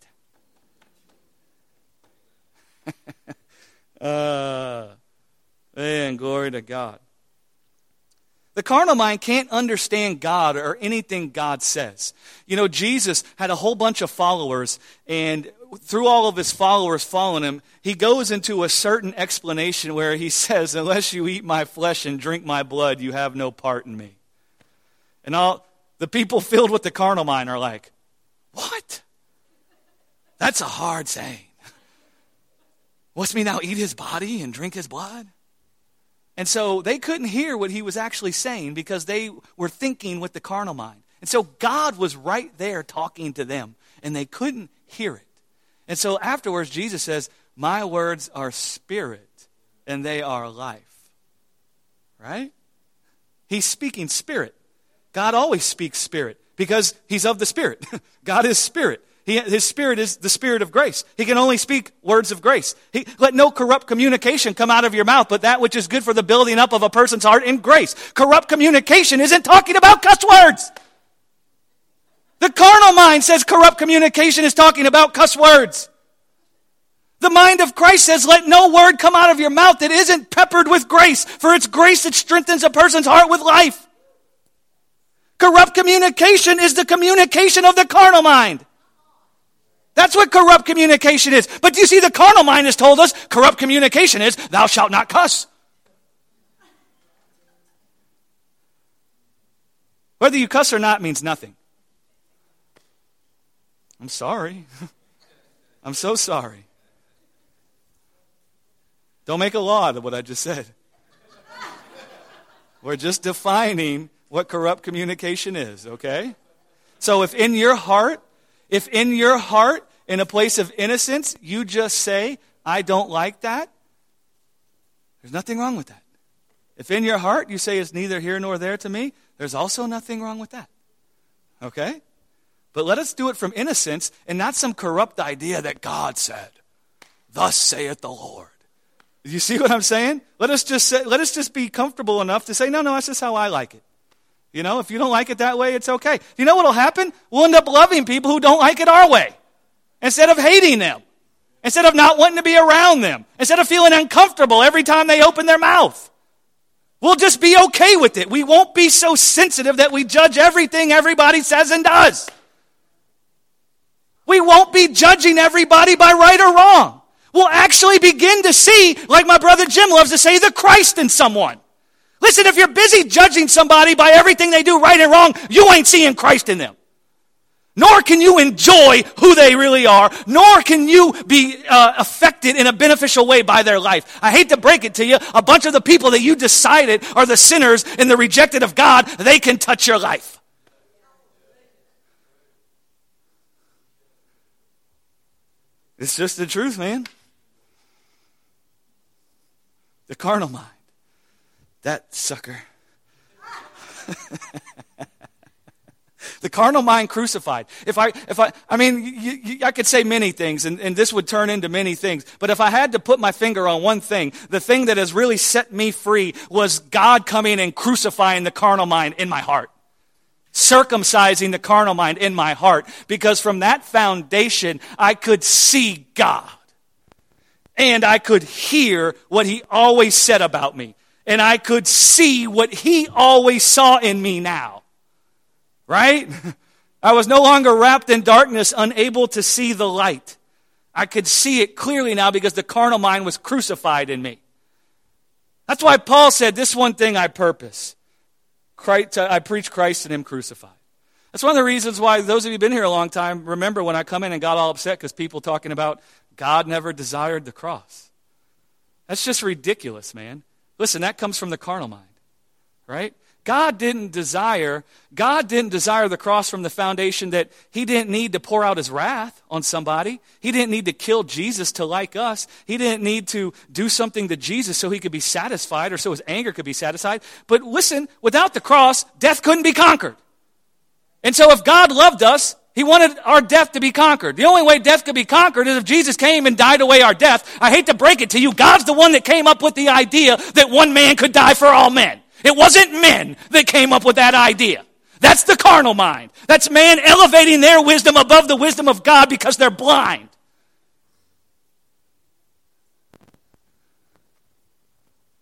Man, glory to God. The carnal mind can't understand God or anything God says. You know, Jesus had a whole bunch of followers, and through all of his followers following him, he goes into a certain explanation where he says, unless you eat my flesh and drink my blood, you have no part in me. And all the people filled with the carnal mind are like, what? That's a hard saying. Wants me now eat his body and drink his blood? And so they couldn't hear what he was actually saying because they were thinking with the carnal mind. And so God was right there talking to them, and they couldn't hear it. And so afterwards, Jesus says, my words are spirit, and they are life. Right? He's speaking spirit. God always speaks spirit because he's of the Spirit. God is spirit. His spirit is the spirit of grace. He can only speak words of grace. Let no corrupt communication come out of your mouth, but that which is good for the building up of a person's heart in grace. Corrupt communication isn't talking about cuss words. The carnal mind says corrupt communication is talking about cuss words. The mind of Christ says, let no word come out of your mouth that isn't peppered with grace, for it's grace that strengthens a person's heart with life. Corrupt communication is the communication of the carnal mind. That's what corrupt communication is. But do you see, the carnal mind has told us corrupt communication is, thou shalt not cuss. Whether you cuss or not means nothing. I'm sorry. I'm so sorry. Don't make a law of what I just said. We're just defining what corrupt communication is, okay? So if in your heart, in a place of innocence, you just say, I don't like that, there's nothing wrong with that. If in your heart you say it's neither here nor there to me, there's also nothing wrong with that. Okay? But let us do it from innocence and not some corrupt idea that God said, thus saith the Lord. You see what I'm saying? Let us just be comfortable enough to say, no, that's just how I like it. You know, if you don't like it that way, it's okay. You know what will happen? We'll end up loving people who don't like it our way instead of hating them, instead of not wanting to be around them, instead of feeling uncomfortable every time they open their mouth. We'll just be okay with it. We won't be so sensitive that we judge everything everybody says and does. We won't be judging everybody by right or wrong. We'll actually begin to see, like my brother Jim loves to say, the Christ in someone. Listen, if you're busy judging somebody by everything they do right and wrong, you ain't seeing Christ in them. Nor can you enjoy who they really are, nor can you be affected in a beneficial way by their life. I hate to break it to you, a bunch of the people that you decided are the sinners and the rejected of God, they can touch your life. It's just the truth, man. The carnal mind. That sucker. The carnal mind crucified. I could say many things, and this would turn into many things. But if I had to put my finger on one thing, the thing that has really set me free was God coming and crucifying the carnal mind in my heart. Circumcising the carnal mind in my heart. Because from that foundation, I could see God. And I could hear what He always said about me. And I could see what He always saw in me now. Right? I was no longer wrapped in darkness, unable to see the light. I could see it clearly now because the carnal mind was crucified in me. That's why Paul said, this one thing I purpose. I preach Christ and Him crucified. That's one of the reasons why those of you who have been here a long time remember when I come in and got all upset because people talking about God never desired the cross. That's just ridiculous, man. Listen, that comes from the carnal mind, right? God didn't desire the cross from the foundation that He didn't need to pour out His wrath on somebody. He didn't need to kill Jesus to like us. He didn't need to do something to Jesus so He could be satisfied or so His anger could be satisfied. But listen, without the cross, death couldn't be conquered. And so if God loved us, He wanted our death to be conquered. The only way death could be conquered is if Jesus came and died away our death. I hate to break it to you, God's the one that came up with the idea that one man could die for all men. It wasn't men that came up with that idea. That's the carnal mind. That's man elevating their wisdom above the wisdom of God because they're blind.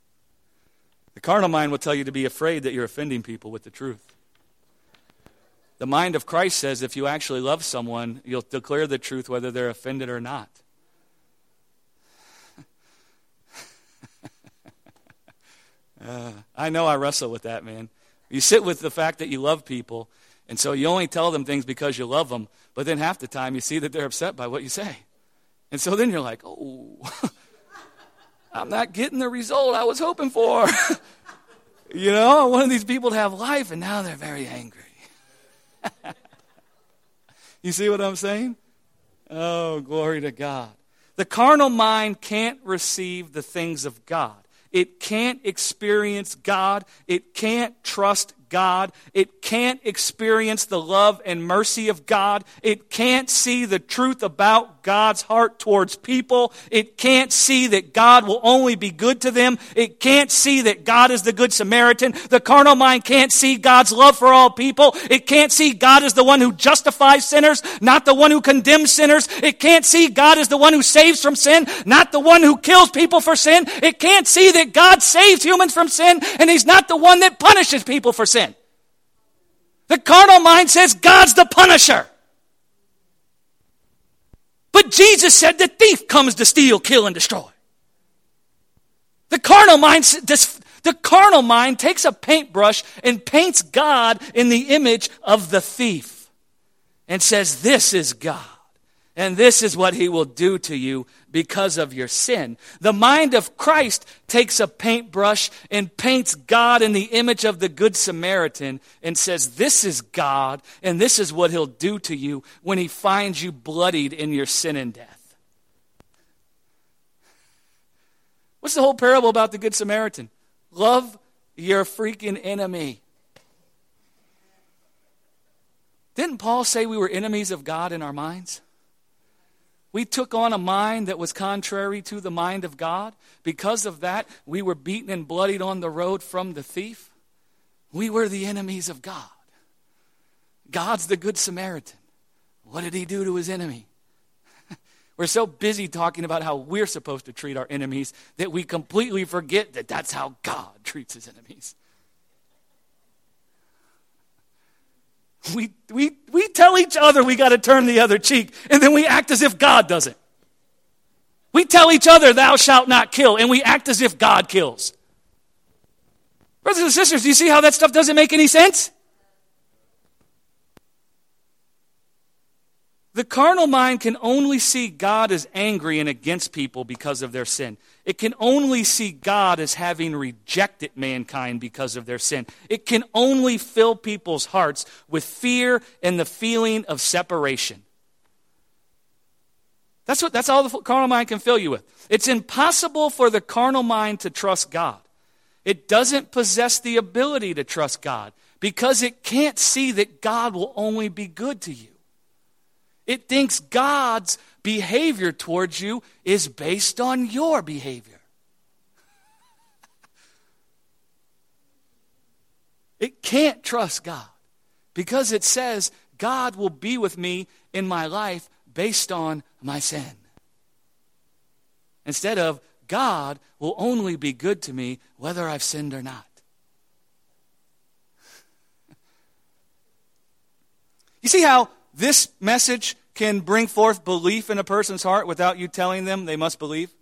The carnal mind will tell you to be afraid that you're offending people with the truth. The mind of Christ says if you actually love someone, you'll declare the truth whether they're offended or not. I know I wrestle with that, man. You sit with the fact that you love people, and so you only tell them things because you love them, but then half the time you see that they're upset by what you say. And so then you're like, oh, I'm not getting the result I was hoping for. You know, I wanted these people to have life, and now they're very angry. You see what I'm saying? Oh, glory to God. The carnal mind can't receive the things of God. It can't experience God. It can't trust God. It can't experience the love and mercy of God. It can't see the truth about God's heart towards people. It can't see that God will only be good to them. It can't see that God is the good Samaritan. The carnal mind can't see God's love for all people. It can't see God as the one who justifies sinners, not the one who condemns sinners. It can't see God as the one who saves from sin, not the one who kills people for sin. It can't see that God saves humans from sin, and He's not the one that punishes people for sin. The carnal mind says God's the punisher. But Jesus said the thief comes to steal, kill, and destroy. The carnal mind takes a paintbrush and paints God in the image of the thief and says, this is God. And this is what He will do to you because of your sin. The mind of Christ takes a paintbrush and paints God in the image of the Good Samaritan and says, this is God, and this is what He'll do to you when He finds you bloodied in your sin and death. What's the whole parable about the Good Samaritan? Love your freaking enemy. Didn't Paul say we were enemies of God in our minds? We took on a mind that was contrary to the mind of God. Because of that, we were beaten and bloodied on the road from the thief. We were the enemies of God. God's the Good Samaritan. What did He do to His enemy? We're so busy talking about how we're supposed to treat our enemies that we completely forget that that's how God treats His enemies. We tell each other we got to turn the other cheek, and then we act as if God doesn't. We tell each other, thou shalt not kill, and we act as if God kills. Brothers and sisters, do you see how that stuff doesn't make any sense? The carnal mind can only see God as angry and against people because of their sin. It can only see God as having rejected mankind because of their sin. It can only fill people's hearts with fear and the feeling of separation. That's all the carnal mind can fill you with. It's impossible for the carnal mind to trust God. It doesn't possess the ability to trust God because it can't see that God will only be good to you. It thinks God's behavior towards you is based on your behavior. It can't trust God because it says God will be with me in my life based on my sin. Instead of God will only be good to me whether I've sinned or not. You see how this message can bring forth belief in a person's heart without you telling them they must believe?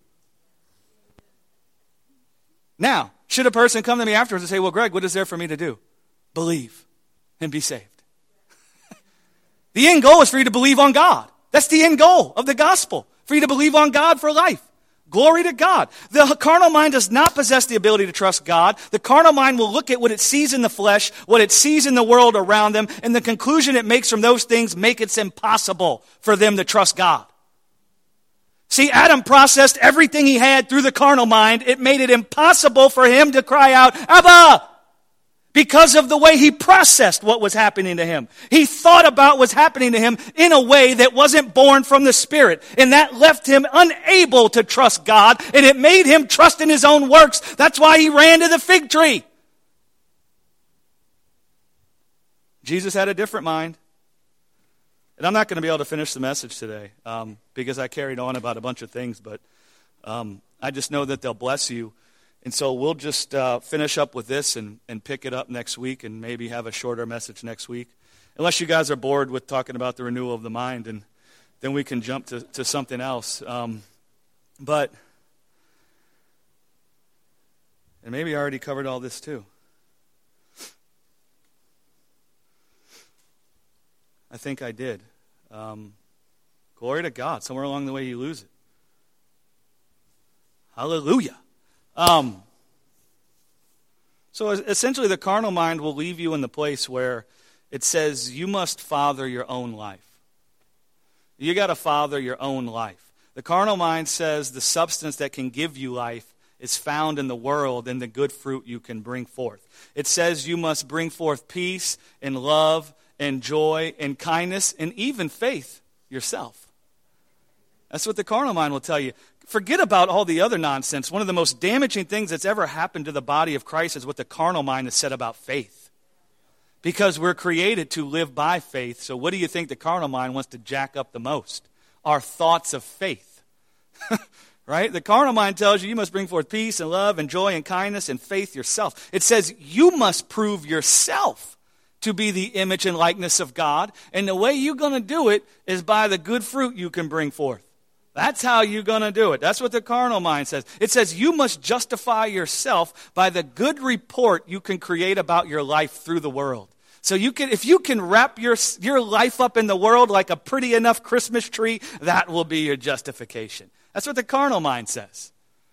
Now, should a person come to me afterwards and say, well, Greg, what is there for me to do? Believe and be saved. The end goal is for you to believe on God. That's the end goal of the gospel, for you to believe on God for life. Glory to God. The carnal mind does not possess the ability to trust God. The carnal mind will look at what it sees in the flesh, what it sees in the world around them, and the conclusion it makes from those things make it impossible for them to trust God. See, Adam processed everything he had through the carnal mind. It made it impossible for him to cry out, Abba! Because of the way he processed what was happening to him. He thought about what was happening to him in a way that wasn't born from the Spirit. And that left him unable to trust God. And it made him trust in his own works. That's why he ran to the fig tree. Jesus had a different mind. And I'm not going to be able to finish the message today because I carried on about a bunch of things. But I just know that they'll bless you. And so we'll just finish up with this and pick it up next week and maybe have a shorter message next week. Unless you guys are bored with talking about the renewal of the mind, and then we can jump to something else. But, and maybe I already covered all this too. I think I did. Glory to God. Somewhere along the way you lose it. Hallelujah. So essentially the carnal mind will leave you in the place where it says you must father your own life. You got to father your own life. The carnal mind says the substance that can give you life is found in the world and the good fruit you can bring forth. It says you must bring forth peace and love and joy and kindness and even faith yourself. That's what the carnal mind will tell you. Forget about all the other nonsense. One of the most damaging things that's ever happened to the body of Christ is what the carnal mind has said about faith. Because we're created to live by faith. So what do you think the carnal mind wants to jack up the most? Our thoughts of faith. Right? The carnal mind tells you must bring forth peace and love and joy and kindness and faith yourself. It says you must prove yourself to be the image and likeness of God. And the way you're going to do it is by the good fruit you can bring forth. That's how you're going to do it. That's what the carnal mind says. It says you must justify yourself by the good report you can create about your life through the world. So if you can wrap your life up in the world like a pretty enough Christmas tree, that will be your justification. That's what the carnal mind says.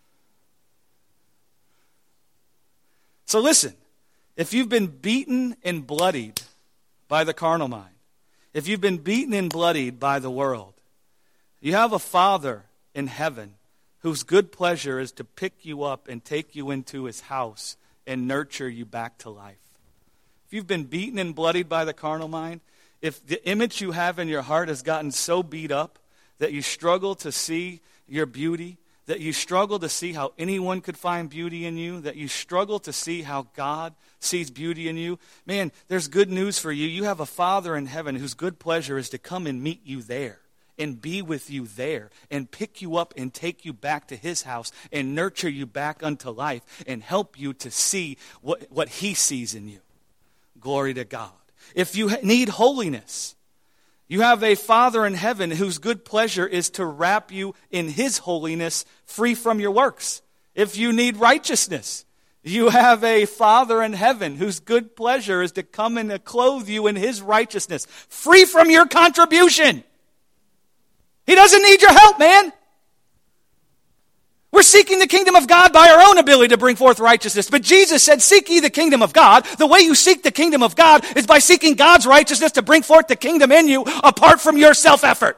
So listen, if you've been beaten and bloodied by the carnal mind, if you've been beaten and bloodied by the world, you have a Father in heaven whose good pleasure is to pick you up and take you into his house and nurture you back to life. If you've been beaten and bloodied by the carnal mind, if the image you have in your heart has gotten so beat up that you struggle to see your beauty, that you struggle to see how anyone could find beauty in you, that you struggle to see how God sees beauty in you, man, there's good news for you. You have a Father in heaven whose good pleasure is to come and meet you there and be with you there and pick you up and take you back to his house and nurture you back unto life and help you to see what he sees in you. Glory to God. If you need holiness, you have a Father in heaven whose good pleasure is to wrap you in his holiness, free from your works. If you need righteousness, you have a Father in heaven whose good pleasure is to come and to clothe you in his righteousness, free from your contribution. He doesn't need your help, man. We're seeking the kingdom of God by our own ability to bring forth righteousness. But Jesus said, seek ye the kingdom of God. The way you seek the kingdom of God is by seeking God's righteousness to bring forth the kingdom in you apart from your self-effort.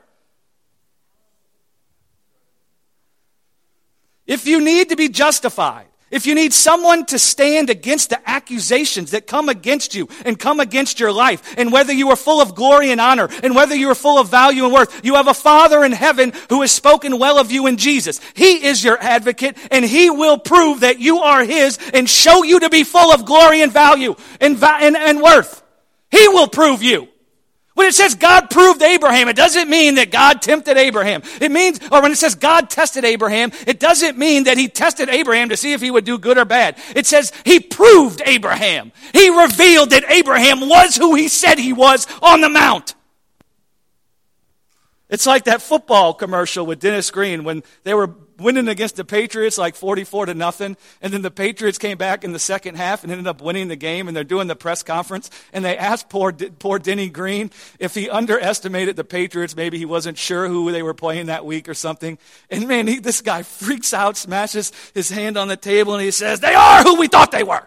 If you need to be justified, if you need someone to stand against the accusations that come against you and come against your life, and whether you are full of glory and honor, and whether you are full of value and worth, you have a Father in heaven who has spoken well of you in Jesus. He is your advocate, and he will prove that you are his and show you to be full of glory and value and worth. He will prove you. When it says God proved Abraham, it doesn't mean that God tempted Abraham. It means, or when it says God tested Abraham, it doesn't mean that he tested Abraham to see if he would do good or bad. It says he proved Abraham. He revealed that Abraham was who he said he was on the mount. It's like that football commercial with Dennis Green when they were winning against the Patriots like 44-0, and then the Patriots came back in the second half and ended up winning the game, and they're doing the press conference, and they asked poor Denny Green if he underestimated the Patriots. Maybe he wasn't sure who they were playing that week or something. And man, this guy freaks out, smashes his hand on the table, and he says, "They are who we thought they were."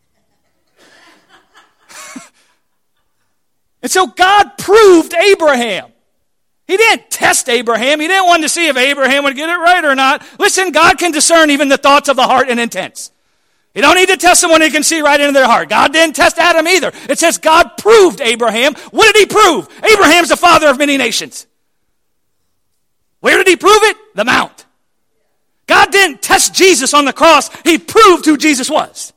And so God proved Abraham. He didn't test Abraham. He didn't want to see if Abraham would get it right or not. Listen, God can discern even the thoughts of the heart and intents. You don't need to test someone who can see right into their heart. God didn't test Adam either. It says God proved Abraham. What did he prove? Abraham's the father of many nations. Where did he prove it? The Mount. God didn't test Jesus on the cross. He proved who Jesus was.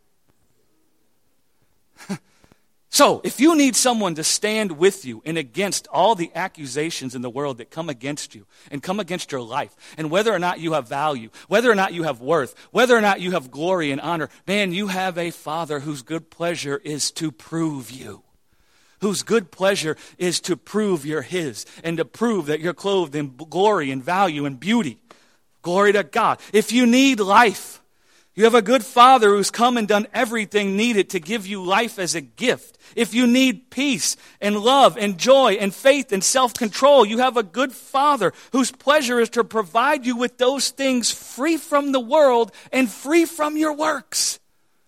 So, if you need someone to stand with you and against all the accusations in the world that come against you and come against your life, and whether or not you have value, whether or not you have worth, whether or not you have glory and honor, man, you have a Father whose good pleasure is to prove you. whose good pleasure is to prove you're his and to prove that you're clothed in glory and value and beauty. Glory to God. If you need life, you have a good Father who's come and done everything needed to give you life as a gift. If you need peace and love and joy and faith and self-control, you have a good Father whose pleasure is to provide you with those things free from the world and free from your works.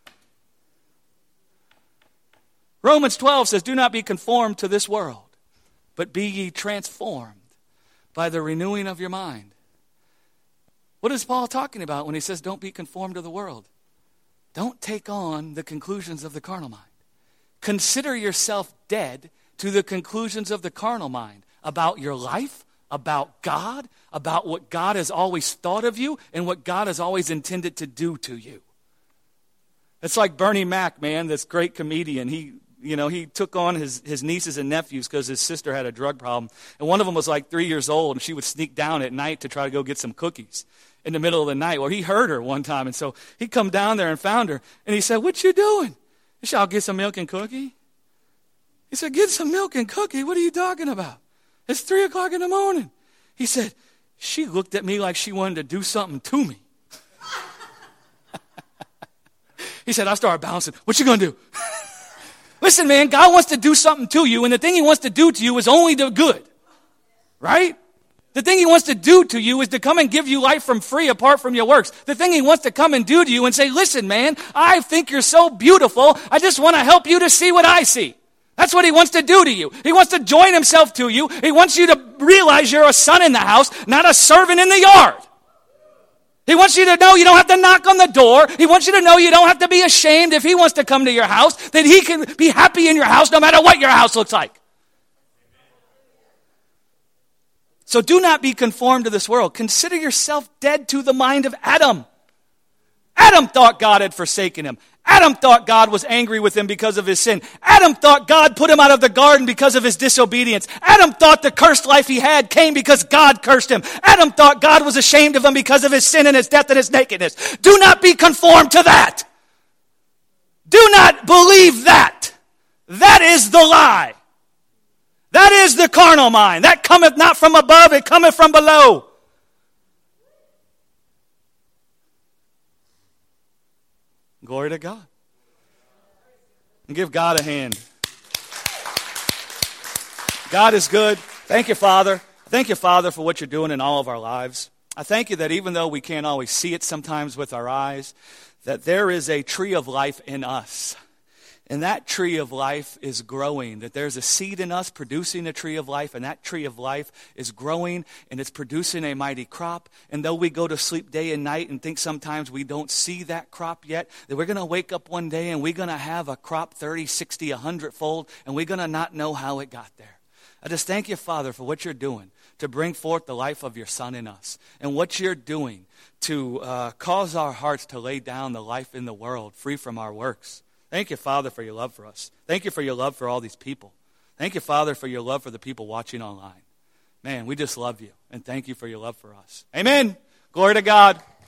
Romans 12 says, do not be conformed to this world, but be ye transformed by the renewing of your mind. What is Paul talking about when he says don't be conformed to the world? Don't take on the conclusions of the carnal mind. Consider yourself dead to the conclusions of the carnal mind about your life, about God, about what God has always thought of you, and what God has always intended to do to you. It's like Bernie Mac, man, this great comedian. He took on his nieces and nephews because his sister had a drug problem. And one of them was like 3 years old, and she would sneak down at night to try to go get some cookies in the middle of the night. Well, he heard her one time, and so he come down there and found her. And he said, what you doing? She said, I'll get some milk and cookie. He said, get some milk and cookie? What are you talking about? It's 3 o'clock in the morning. He said, she looked at me like she wanted to do something to me. He said, I started bouncing. What you going to do? Listen, man, God wants to do something to you, and the thing he wants to do to you is only the good. Right? The thing he wants to do to you is to come and give you life from free apart from your works. The thing he wants to come and do to you and say, listen, man, I think you're so beautiful. I just want to help you to see what I see. That's what he wants to do to you. He wants to join himself to you. He wants you to realize you're a son in the house, not a servant in the yard. He wants you to know you don't have to knock on the door. He wants you to know you don't have to be ashamed if he wants to come to your house, that he can be happy in your house no matter what your house looks like. So do not be conformed to this world. Consider yourself dead to the mind of Adam. Adam thought God had forsaken him. Adam thought God was angry with him because of his sin. Adam thought God put him out of the garden because of his disobedience. Adam thought the cursed life he had came because God cursed him. Adam thought God was ashamed of him because of his sin and his death and his nakedness. Do not be conformed to that. Do not believe that. That is the lie. That is the carnal mind. That cometh not from above, it cometh from below. Glory to God. And give God a hand. God is good. Thank you, Father. Thank you, Father, for what you're doing in all of our lives. I thank you that even though we can't always see it sometimes with our eyes, that there is a tree of life in us. And that tree of life is growing, that there's a seed in us producing a tree of life, and that tree of life is growing, and it's producing a mighty crop. And though we go to sleep day and night and think sometimes we don't see that crop yet, that we're going to wake up one day and we're going to have a crop 30, 60, 100-fold, and we're going to not know how it got there. I just thank you, Father, for what you're doing to bring forth the life of your Son in us, and what you're doing to cause our hearts to lay down the life in the world free from our works. Thank you, Father, for your love for us. Thank you for your love for all these people. Thank you, Father, for your love for the people watching online. Man, we just love you, and thank you for your love for us. Amen. Glory to God.